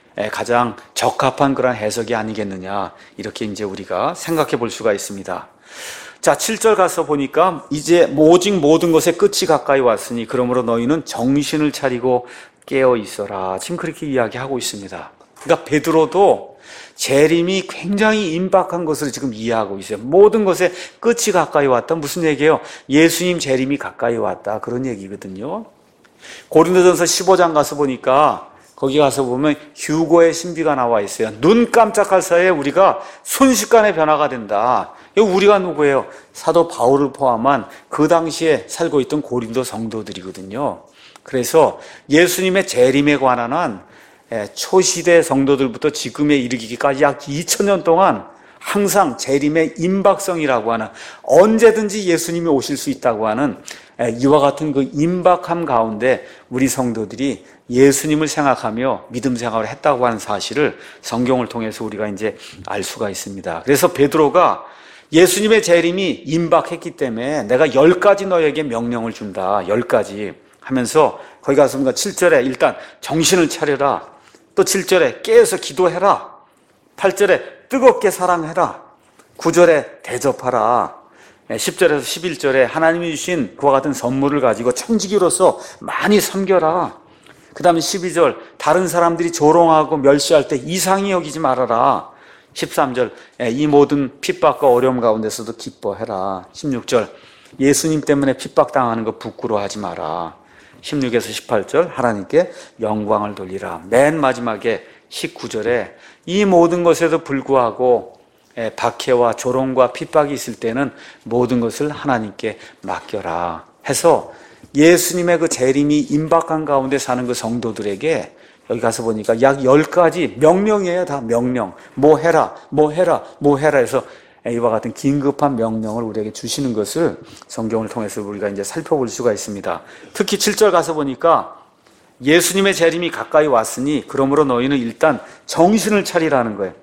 가장 적합한 그런 해석이 아니겠느냐. 이렇게 이제 우리가 생각해 볼 수가 있습니다. 자, 7절 가서 보니까 이제 오직 모든 것의 끝이 가까이 왔으니 그러므로 너희는 정신을 차리고 깨어 있어라. 지금 그렇게 이야기하고 있습니다. 그러니까 베드로도 재림이 굉장히 임박한 것을 지금 이해하고 있어요. 모든 것의 끝이 가까이 왔다. 무슨 얘기예요? 예수님 재림이 가까이 왔다. 그런 얘기거든요. 고린도전서 15장 가서 보니까 거기 가서 보면 휴거의 신비가 나와 있어요. 눈 깜짝할 사이에 우리가 순식간에 변화가 된다. 우리가 누구예요? 사도 바울을 포함한 그 당시에 살고 있던 고린도 성도들이거든요. 그래서 예수님의 재림에 관한 한 초시대 성도들부터 지금에 이르기까지 약 2000년 동안 항상 재림의 임박성이라고 하는, 언제든지 예수님이 오실 수 있다고 하는 이와 같은 그 임박함 가운데 우리 성도들이 예수님을 생각하며 믿음 생활을 했다고 하는 사실을 성경을 통해서 우리가 이제 알 수가 있습니다. 그래서 베드로가 예수님의 재림이 임박했기 때문에 내가 10가지 너에게 명령을 준다. 10가지 하면서 거기 가서 7절에 일단 정신을 차려라. 또 7절에 깨어서 기도해라. 8절에 뜨겁게 사랑해라. 9절에 대접하라. 10절에서 11절에 하나님이 주신 그와 같은 선물을 가지고 청지기로서 많이 섬겨라. 그 다음에 12절 다른 사람들이 조롱하고 멸시할 때 이상히 여기지 말아라. 13절 이 모든 핍박과 어려움 가운데서도 기뻐해라. 16절 예수님 때문에 핍박당하는 거 부끄러워하지 마라. 16에서 18절 하나님께 영광을 돌리라. 맨 마지막에 19절에 이 모든 것에도 불구하고 박해와 조롱과 핍박이 있을 때는 모든 것을 하나님께 맡겨라 해서 예수님의 그 재림이 임박한 가운데 사는 그 성도들에게 여기 가서 보니까 약 10가지 명령이에요. 다 명령. 뭐 해라, 뭐 해라, 뭐 해라 해서 이와 같은 긴급한 명령을 우리에게 주시는 것을 성경을 통해서 우리가 이제 살펴볼 수가 있습니다. 특히 7절 가서 보니까 예수님의 재림이 가까이 왔으니 그러므로 너희는 일단 정신을 차리라는 거예요.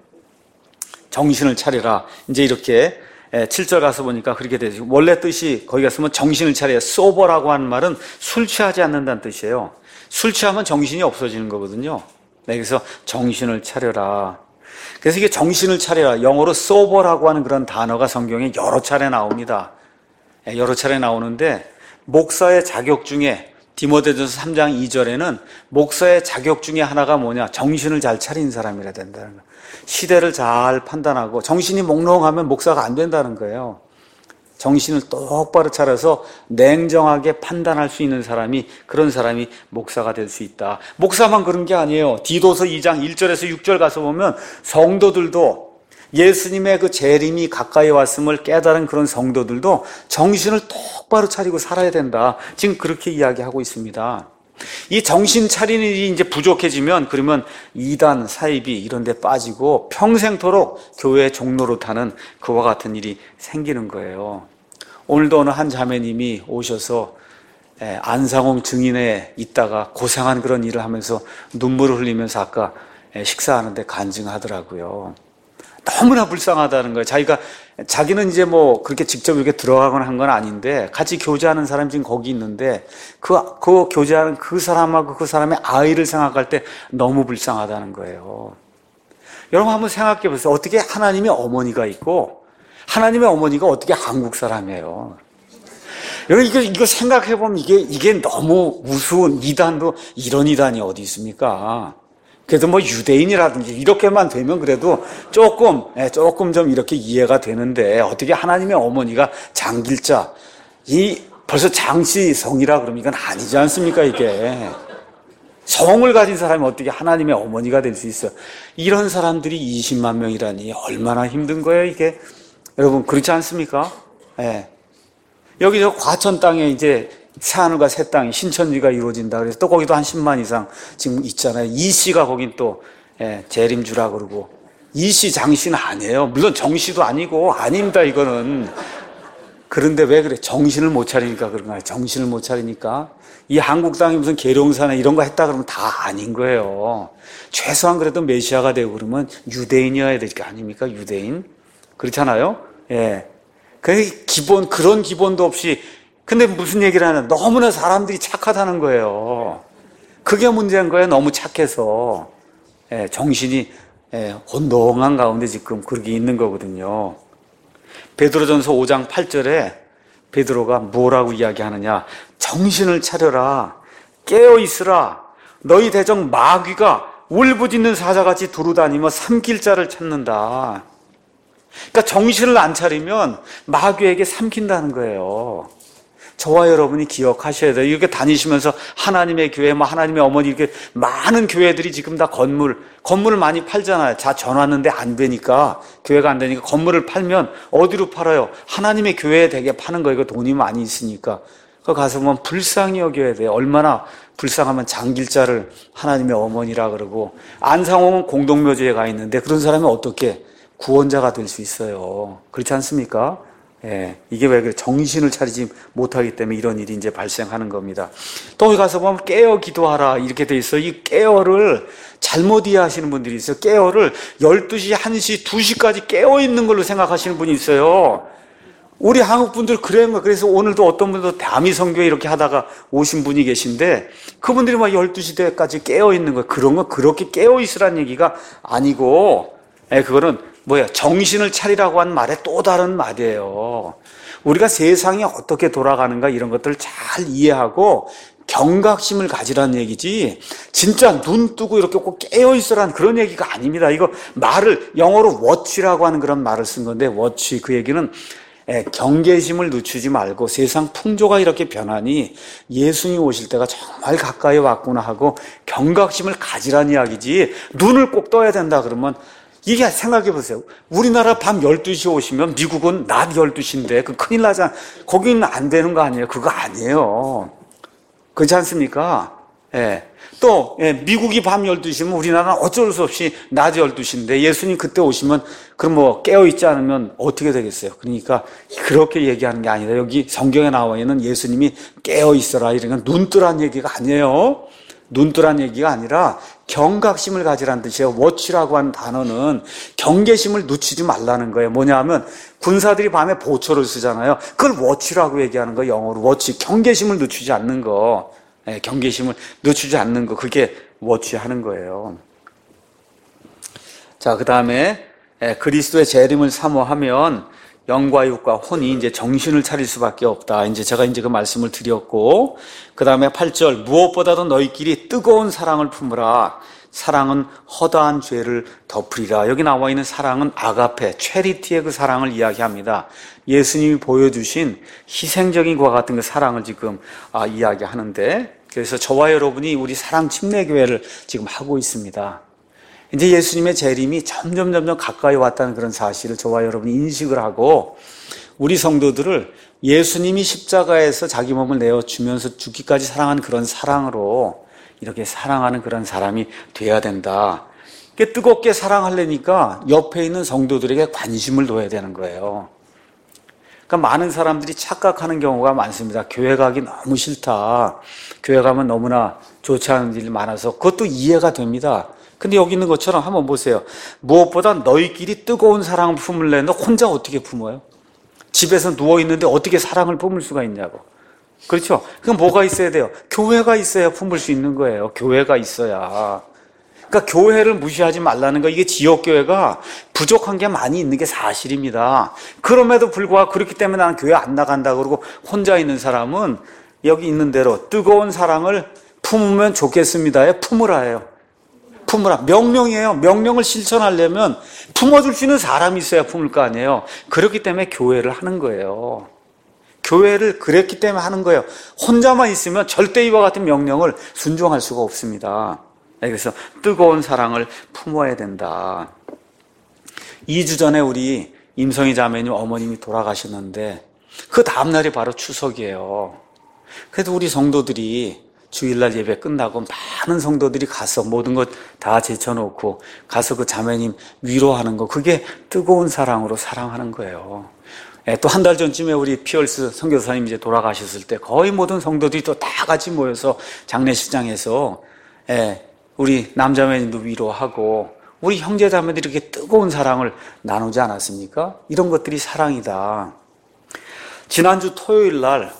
정신을 차리라. 이제 이렇게 7절 가서 보니까 그렇게 되죠. 원래 뜻이 거기 가서 정신을 차려야 소버라고 하는 말은 술 취하지 않는다는 뜻이에요. 술 취하면 정신이 없어지는 거거든요. 네, 그래서 정신을 차려라. 그래서 이게 정신을 차려라. 영어로 sober라고 하는 그런 단어가 성경에 여러 차례 나옵니다. 여러 차례 나오는데 목사의 자격 중에 디모데전서 3장 2절에는 목사의 자격 중에 하나가 뭐냐? 정신을 잘 차린 사람이라 된다는 거예요. 시대를 잘 판단하고 정신이 몽롱하면 목사가 안 된다는 거예요. 정신을 똑바로 차려서 냉정하게 판단할 수 있는 사람이, 그런 사람이 목사가 될 수 있다. 목사만 그런 게 아니에요. 디도서 2장 1절에서 6절 가서 보면 성도들도 예수님의 그 재림이 가까이 왔음을 깨달은 그런 성도들도 정신을 똑바로 차리고 살아야 된다. 지금 그렇게 이야기하고 있습니다. 이 정신 차리는 일이 이제 부족해지면 그러면 이단, 사이비 이런 데 빠지고 평생토록 교회의 종로로 타는 그와 같은 일이 생기는 거예요. 오늘도 어느 한 자매님이 오셔서 안상홍 증인에 있다가 고생한 그런 일을 하면서 눈물을 흘리면서 아까 식사하는데 간증하더라고요. 너무나 불쌍하다는 거예요. 자기는 이제 뭐 그렇게 직접 이렇게 들어가거나 한 건 아닌데 같이 교제하는 사람이 지금 거기 있는데 그 교제하는 그 사람하고 그 사람의 아이를 생각할 때 너무 불쌍하다는 거예요. 여러분 한번 생각해 보세요. 어떻게 하나님의 어머니가 있고 하나님의 어머니가 어떻게 한국 사람이에요. 여러분 이거 생각해 보면 이게 너무 우스운 이단도 이런 이단이 어디 있습니까? 그래도 뭐 유대인이라든지 이렇게만 되면 그래도 조금 좀 이렇게 이해가 되는데 어떻게 하나님의 어머니가 장길자 벌써 장씨성이라 그러면 이건 아니지 않습니까 이게. 성을 가진 사람이 어떻게 하나님의 어머니가 될 수 있어요. 이런 사람들이 20만 명이라니 얼마나 힘든 거예요 이게. 여러분 그렇지 않습니까? 예. 여기 저 과천 땅에 이제 새하늘과 새 땅이 신천지가 이루어진다 그래서 또 거기도 한 10만 이상 지금 있잖아요. 이씨가 거긴 또 재림주라 그러고 이씨 장씨는 아니에요. 물론 정씨도 아니고 아닙니다 이거는. 그런데 왜 그래? 정신을 못 차리니까 그런 거예요. 정신을 못 차리니까. 이 한국 땅이 무슨 계룡사나 이런 거 했다 그러면 다 아닌 거예요. 최소한 그래도 메시아가 되고 그러면 유대인이어야 될 게 아닙니까? 유대인. 그렇잖아요? 예. 그런 기본도 없이 근데 무슨 얘기를 하냐. 너무나 사람들이 착하다는 거예요. 그게 문제인 거예요. 너무 착해서. 예, 정신이 혼동한 가운데 지금 그렇게 있는 거거든요. 베드로전서 5장 8절에 베드로가 뭐라고 이야기하느냐. 정신을 차려라. 깨어있으라. 너희 대적 마귀가 울부짖는 사자같이 두루다니며 삼킬 자를 찾는다. 그러니까 정신을 안 차리면 마귀에게 삼킨다는 거예요. 저와 여러분이 기억하셔야 돼요. 이렇게 다니시면서 하나님의 교회, 하나님의 어머니 이렇게 많은 교회들이 지금 다 건물을 많이 팔잖아요. 전 왔는데 안 되니까 교회가 안 되니까 건물을 팔면 어디로 팔아요? 하나님의 교회에 되게 파는 거예요. 돈이 많이 있으니까. 그 가서 보면 불쌍히 여겨야 돼요. 얼마나 불쌍하면 장길자를 하나님의 어머니라 그러고 안상홍은 공동묘지에 가 있는데 그런 사람이 어떻게 구원자가 될 수 있어요. 그렇지 않습니까? 예, 이게 왜 그래? 정신을 차리지 못하기 때문에 이런 일이 이제 발생하는 겁니다. 또 거기 가서 보면 깨어 기도하라 이렇게 돼 있어요. 이 깨어를 잘못 이해하시는 분들이 있어요. 깨어를 12시, 1시, 2시까지 깨어 있는 걸로 생각하시는 분이 있어요. 우리 한국 분들 그래서 오늘도 어떤 분도 다미 선교회 이렇게 하다가 오신 분이 계신데 그분들이 막 12시 대까지 깨어 있는 거예요. 그런 거 그렇게 깨어 있으란 얘기가 아니고 그거는 정신을 차리라고 한 말의 또 다른 말이에요. 우리가 세상이 어떻게 돌아가는가 이런 것들을 잘 이해하고 경각심을 가지라는 얘기지 진짜 눈 뜨고 이렇게 꼭 깨어있으라는 그런 얘기가 아닙니다. 이거 말을 영어로 watch라고 하는 그런 말을 쓴 건데 watch 그 얘기는 경계심을 늦추지 말고 세상 풍조가 이렇게 변하니 예수님이 오실 때가 정말 가까이 왔구나 하고 경각심을 가지라는 이야기지 눈을 꼭 떠야 된다 그러면 이게 생각해 보세요. 우리나라 밤 12시 오시면 미국은 낮 12시인데 그 큰일 나잖아. 거기는 안 되는 거 아니에요? 그거 아니에요. 그렇지 않습니까? 예. 또 미국이 밤 12시면 우리나라는 어쩔 수 없이 낮 12시인데 예수님 그때 오시면 그럼 깨어있지 않으면 어떻게 되겠어요? 그러니까 그렇게 얘기하는 게 아니라 여기 성경에 나와 있는 예수님이 깨어있어라 이러니까 눈 뜨란 얘기가 아니에요. 눈 뜨란 얘기가 아니라 경각심을 가지라는 뜻이에요. 워치라고 하는 단어는 경계심을 늦추지 말라는 거예요. 뭐냐 하면 군사들이 밤에 보초를 쓰잖아요. 그걸 워치라고 얘기하는 거예요. 영어로 워치. 경계심을 늦추지 않는 거. 경계심을 늦추지 않는 거. 그게 워치하는 거예요. 자, 그 다음에 그리스도의 재림을 사모하면 영과 육과 혼이 이제 정신을 차릴 수밖에 없다. 제가 그 말씀을 드렸고, 그 다음에 8절, 무엇보다도 너희끼리 뜨거운 사랑을 품으라. 사랑은 허다한 죄를 덮으리라. 여기 나와 있는 사랑은 아가페, 체리티의 그 사랑을 이야기합니다. 예수님이 보여주신 희생적인 것과 같은 그 사랑을 지금 이야기하는데, 그래서 저와 여러분이 우리 사랑 침례교회를 지금 하고 있습니다. 이제 예수님의 재림이 점점 가까이 왔다는 그런 사실을 저와 여러분이 인식을 하고 우리 성도들을 예수님이 십자가에서 자기 몸을 내어주면서 죽기까지 사랑한 그런 사랑으로 이렇게 사랑하는 그런 사람이 돼야 된다. 뜨겁게 사랑하려니까 옆에 있는 성도들에게 관심을 둬야 되는 거예요. 그러니까 많은 사람들이 착각하는 경우가 많습니다. 교회 가기 너무 싫다. 교회 가면 너무나 좋지 않은 일이 많아서 그것도 이해가 됩니다. 근데 여기 있는 것처럼 한번 보세요. 무엇보다 너희끼리 뜨거운 사랑을 품을래. 너 혼자 어떻게 품어요? 집에서 누워있는데 어떻게 사랑을 품을 수가 있냐고. 그렇죠? 그럼 뭐가 있어야 돼요? 교회가 있어야 품을 수 있는 거예요. 교회가 있어야. 그러니까 교회를 무시하지 말라는 거. 이게 지역교회가 부족한 게 많이 있는 게 사실입니다. 그럼에도 불구하고 그렇기 때문에 나는 교회 안 나간다 그러고 혼자 있는 사람은 여기 있는 대로 뜨거운 사랑을 품으면 좋겠습니다에 품으라예요. 품으라. 명령이에요. 명령을 실천하려면 품어줄 수 있는 사람이 있어야 품을 거 아니에요. 그렇기 때문에 교회를 하는 거예요. 교회를 그랬기 때문에 하는 거예요. 혼자만 있으면 절대 이와 같은 명령을 순종할 수가 없습니다. 그래서 뜨거운 사랑을 품어야 된다. 2주 전에 우리 임성희 자매님 어머님이 돌아가셨는데 그 다음날이 바로 추석이에요. 그래도 우리 성도들이 주일날 예배 끝나고 많은 성도들이 가서 모든 것 다 제쳐놓고 가서 그 자매님 위로하는 거, 그게 뜨거운 사랑으로 사랑하는 거예요. 또 한 달 전쯤에 우리 피얼스 선교사님 이제 돌아가셨을 때 거의 모든 성도들이 또 다 같이 모여서 장례식장에서 우리 남자매님도 위로하고 우리 형제자매들이 이렇게 뜨거운 사랑을 나누지 않았습니까? 이런 것들이 사랑이다. 지난주 토요일 날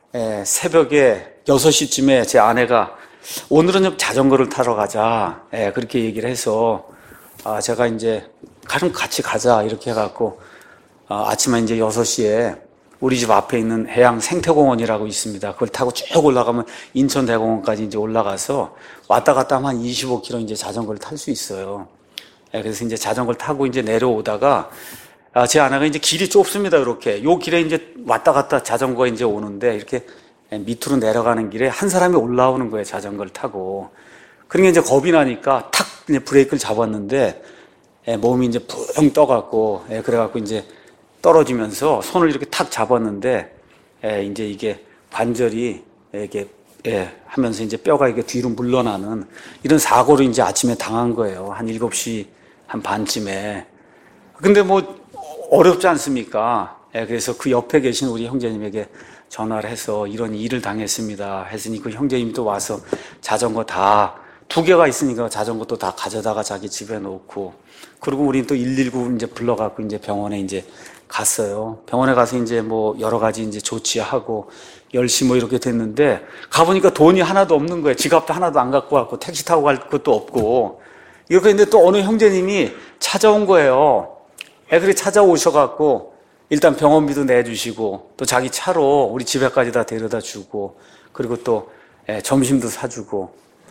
새벽에 6시쯤에 제 아내가 오늘은 좀 자전거를 타러 가자. 그렇게 얘기를 해서 제가 이제 그럼 같이 가자 이렇게 해갖고 아침에 이제 6시에 우리 집 앞에 있는 해양 생태공원이라고 있습니다. 그걸 타고 쭉 올라가면 인천대공원까지 이제 올라가서 왔다 갔다 하면 한 25km 이제 자전거를 탈 수 있어요. 그래서 이제 자전거를 타고 이제 내려오다가 제 아내가 이제 길이 좁습니다. 이렇게 요 길에 이제 왔다 갔다 자전거가 이제 오는데 이렇게 밑으로 내려가는 길에 한 사람이 올라오는 거예요. 자전거를 타고. 그러니까 이제 겁이 나니까 탁 이제 브레이크를 잡았는데 몸이 이제 붕 떠갖고 그래갖고 이제 떨어지면서 손을 이렇게 탁 잡았는데 이제 이게 관절이 이게 하면서 이제 뼈가 이게 뒤로 물러나는 이런 사고를 이제 아침에 당한 거예요. 한 7시 한 반쯤에. 근데 뭐 어렵지 않습니까? 그래서 그 옆에 계신 우리 형제님에게 전화를 해서 이런 일을 당했습니다. 했으니 그 형제님이 또 와서 자전거 다 2개가 있으니까 자전거도 다 가져다가 자기 집에 놓고, 그리고 우리는 또 119 이제 불러갖고 이제 병원에 이제 갔어요. 병원에 가서 이제 뭐 여러 가지 이제 조치하고 10시 뭐 이렇게 됐는데 가보니까 돈이 하나도 없는 거예요. 지갑도 하나도 안 갖고 왔고 택시 타고 갈 것도 없고 이렇게 했는데 또 어느 형제님이 찾아온 거예요. 그래 찾아오셔갖고 일단 병원비도 내주시고 또 자기 차로 우리 집에까지 다 데려다 주고 그리고 또 점심도 사주고.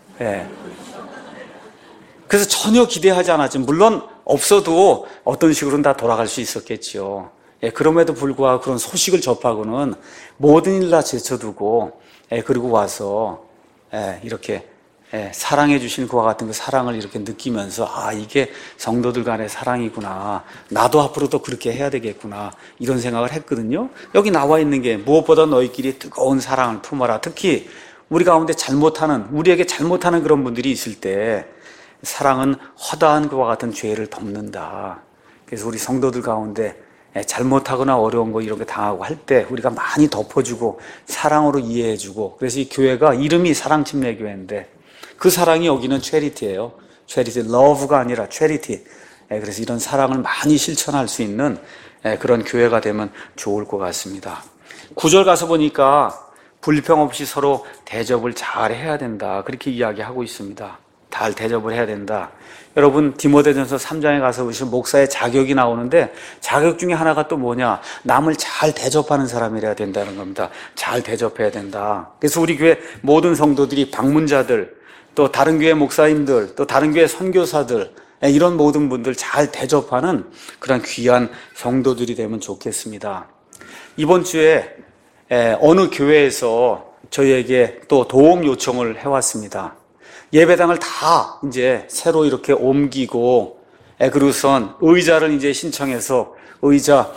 그래서 전혀 기대하지 않았지. 물론 없어도 어떤 식으로는 다 돌아갈 수 있었겠죠. 그럼에도 불구하고 그런 소식을 접하고는 모든 일 다 제쳐두고 그리고 와서 이렇게 사랑해 주신 그와 같은 그 사랑을 이렇게 느끼면서 이게 성도들 간의 사랑이구나. 나도 앞으로도 그렇게 해야 되겠구나. 이런 생각을 했거든요. 여기 나와 있는 게 무엇보다 너희끼리 뜨거운 사랑을 품어라. 특히 우리 가운데 우리에게 잘못하는 그런 분들이 있을 때 사랑은 허다한 그와 같은 죄를 덮는다. 그래서 우리 성도들 가운데 잘못하거나 어려운 거 이런 거 당하고 할 때 우리가 많이 덮어주고 사랑으로 이해해주고, 그래서 이 교회가 이름이 사랑침례교회인데 그 사랑이 여기는 체리티예요. 체리티, 러브가 아니라 체리티. 그래서 이런 사랑을 많이 실천할 수 있는 그런 교회가 되면 좋을 것 같습니다. 9절 가서 보니까 불평 없이 서로 대접을 잘 해야 된다. 그렇게 이야기하고 있습니다. 잘 대접을 해야 된다. 여러분 디모데전서 3장에 가서 보시면 목사의 자격이 나오는데 자격 중에 하나가 또 뭐냐? 남을 잘 대접하는 사람이라야 된다는 겁니다. 잘 대접해야 된다. 그래서 우리 교회 모든 성도들이 방문자들, 또 다른 교회 목사님들, 또 다른 교회 선교사들, 이런 모든 분들 잘 대접하는 그런 귀한 성도들이 되면 좋겠습니다. 이번 주에 어느 교회에서 저희에게 또 도움 요청을 해왔습니다. 예배당을 다 이제 새로 이렇게 옮기고, 그리고선 의자를 이제 신청해서 의자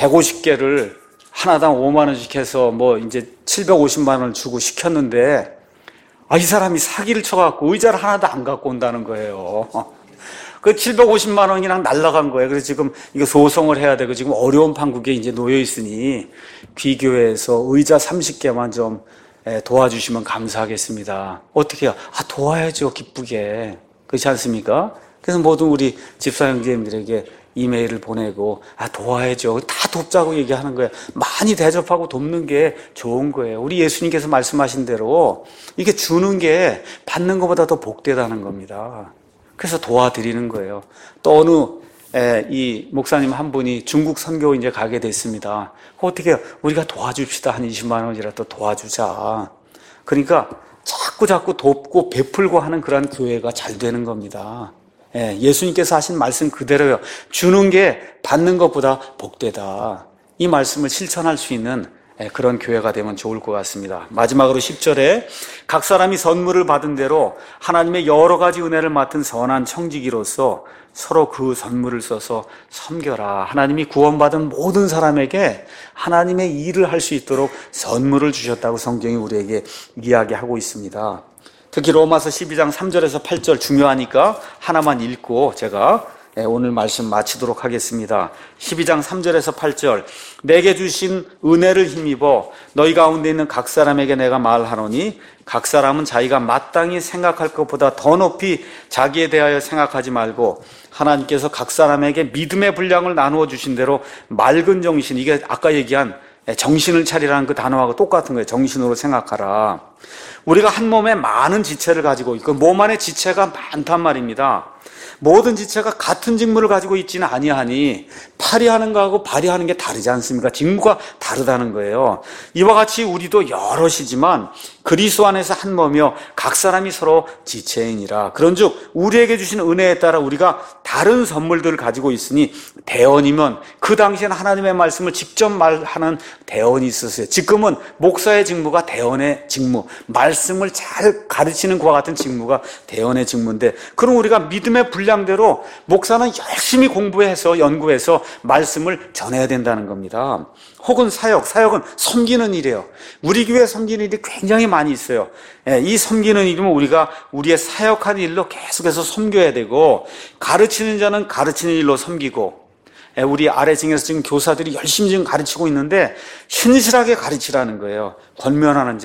150개를 하나당 5만 원씩 해서 뭐 이제 750만 원을 주고 시켰는데, 이 사람이 사기를 쳐갖고 의자를 하나도 안 갖고 온다는 거예요. 그 750만 원이랑 날라간 거예요. 그래서 지금 이거 소송을 해야 되고 지금 어려운 판국에 이제 놓여 있으니 귀교회에서 의자 30개만 좀 도와주시면 감사하겠습니다. 어떻게 해요? 도와야죠, 기쁘게. 그렇지 않습니까? 그래서 모든 우리 집사 형제님들에게 이메일을 보내고 도와야죠. 다 돕자고 얘기하는 거예요. 많이 대접하고 돕는 게 좋은 거예요. 우리 예수님께서 말씀하신 대로 이게 주는 게 받는 것보다 더 복되다는 겁니다. 그래서 도와드리는 거예요. 또 어느 이 목사님 한 분이 중국 선교 이제 가게 됐습니다. 어떻게 우리가 도와줍시다. 한 20만 원이라도 도와주자. 그러니까 자꾸 돕고 베풀고 하는 그런 교회가 잘 되는 겁니다. 예수님께서 하신 말씀 그대로요. 주는 게 받는 것보다 복되다. 이 말씀을 실천할 수 있는 그런 교회가 되면 좋을 것 같습니다. 마지막으로 10절에 각 사람이 선물을 받은 대로 하나님의 여러 가지 은혜를 맡은 선한 청지기로서 서로 그 선물을 써서 섬겨라. 하나님이 구원받은 모든 사람에게 하나님의 일을 할 수 있도록 선물을 주셨다고 성경이 우리에게 이야기하고 있습니다. 특히 로마서 12장 3절에서 8절 중요하니까 하나만 읽고 제가 오늘 말씀 마치도록 하겠습니다. 12장 3절에서 8절 내게 주신 은혜를 힘입어 너희 가운데 있는 각 사람에게 내가 말하노니 각 사람은 자기가 마땅히 생각할 것보다 더 높이 자기에 대하여 생각하지 말고 하나님께서 각 사람에게 믿음의 분량을 나누어 주신 대로 맑은 정신, 이게 아까 얘기한 정신을 차리라는 그 단어하고 똑같은 거예요. 정신으로 생각하라. 우리가 한 몸에 많은 지체를 가지고 있고 몸 안에 지체가 많단 말입니다. 모든 지체가 같은 직무를 가지고 있지는 아니하니 팔이 하는 거하고 발이 하는 게 다르지 않습니까? 직무가 다르다는 거예요. 이와 같이 우리도 여럿이지만 그리스도 안에서 한 몸이요 각 사람이 서로 지체이니라. 그런즉 우리에게 주신 은혜에 따라 우리가 다른 선물들을 가지고 있으니 대언이면 그 당시에는 하나님의 말씀을 직접 말하는 대언이 있었어요. 지금은 목사의 직무가 대언의 직무, 말씀을 잘 가르치는 그와 같은 직무가 대언의 직무인데, 그럼 우리가 믿음의 분량대로 목사는 열심히 공부해서 연구해서 말씀을 전해야 된다는 겁니다. 혹은 사역은 섬기는 일이에요. 우리 교회 섬기는 일이 굉장히 많이 있어요. 이 섬기는 일이면 우리가 우리의 사역하는 일로 계속해서 섬겨야 되고, 가르치는 자는 가르치는 일로 섬기고, 우리 아래층에서 지금 교사들이 열심히 지금 가르치고 있는데 신실하게 가르치라는 거예요. 권면하는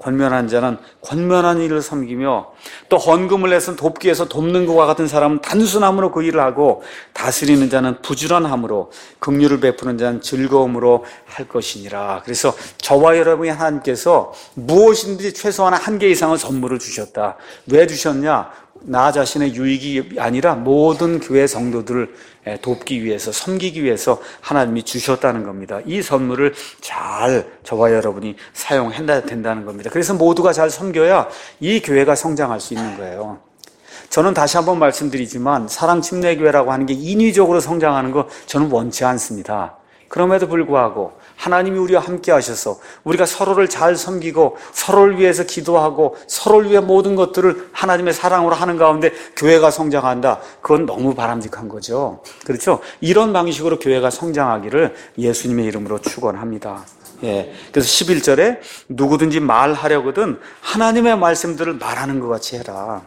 자는 권면한 일을 섬기며, 또 헌금을 내서 돕기 위해서 돕는 것과 같은 사람은 단순함으로 그 일을 하고, 다스리는 자는 부지런함으로, 긍휼을 베푸는 자는 즐거움으로 할 것이니라. 그래서 저와 여러분이 하나님께서 무엇인지 최소한 한 개 이상의 선물을 주셨다. 왜 주셨냐? 나 자신의 유익이 아니라 모든 교회 성도들을 돕기 위해서, 섬기기 위해서 하나님이 주셨다는 겁니다. 이 선물을 잘 저와 여러분이 사용해야 된다는 겁니다. 그래서 모두가 잘 섬겨야 이 교회가 성장할 수 있는 거예요. 저는 다시 한번 말씀드리지만 사랑침례교회라고 하는 게 인위적으로 성장하는 거 저는 원치 않습니다. 그럼에도 불구하고 하나님이 우리와 함께 하셔서 우리가 서로를 잘 섬기고 서로를 위해서 기도하고 서로를 위해 모든 것들을 하나님의 사랑으로 하는 가운데 교회가 성장한다. 그건 너무 바람직한 거죠. 그렇죠? 이런 방식으로 교회가 성장하기를 예수님의 이름으로 축원합니다. 그래서 11절에 누구든지 말하려거든 하나님의 말씀들을 말하는 것 같이 해라.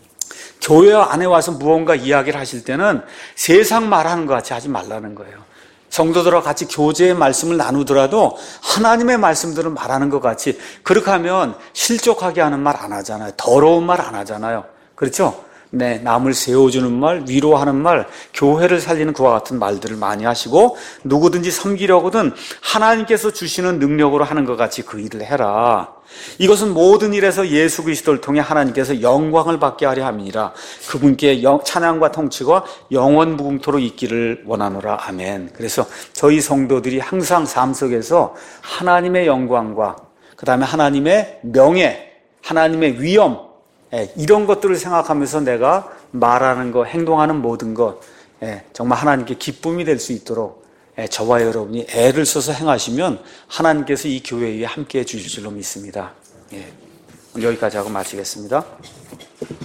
교회 안에 와서 무언가 이야기를 하실 때는 세상 말하는 것 같이 하지 말라는 거예요. 성도들과 같이 교제의 말씀을 나누더라도 하나님의 말씀들을 말하는 것 같이, 그렇게 하면 실족하게 하는 말 안 하잖아요. 더러운 말 안 하잖아요. 그렇죠? 네, 남을 세워주는 말, 위로하는 말, 교회를 살리는 그와 같은 말들을 많이 하시고, 누구든지 섬기려거든 하나님께서 주시는 능력으로 하는 것 같이 그 일을 해라. 이것은 모든 일에서 예수 그리스도를 통해 하나님께서 영광을 받게 하려 함이니라. 그분께 찬양과 통치가 영원 무궁토로 있기를 원하노라. 아멘. 그래서 저희 성도들이 항상 삶 속에서 하나님의 영광과 그 다음에 하나님의 명예, 하나님의 위엄, 이런 것들을 생각하면서 내가 말하는 것, 행동하는 모든 것, 정말 하나님께 기쁨이 될 수 있도록 저와 여러분이 애를 써서 행하시면 하나님께서 이 교회에 함께해 주실 줄로 믿습니다. 오늘 여기까지 하고 마치겠습니다.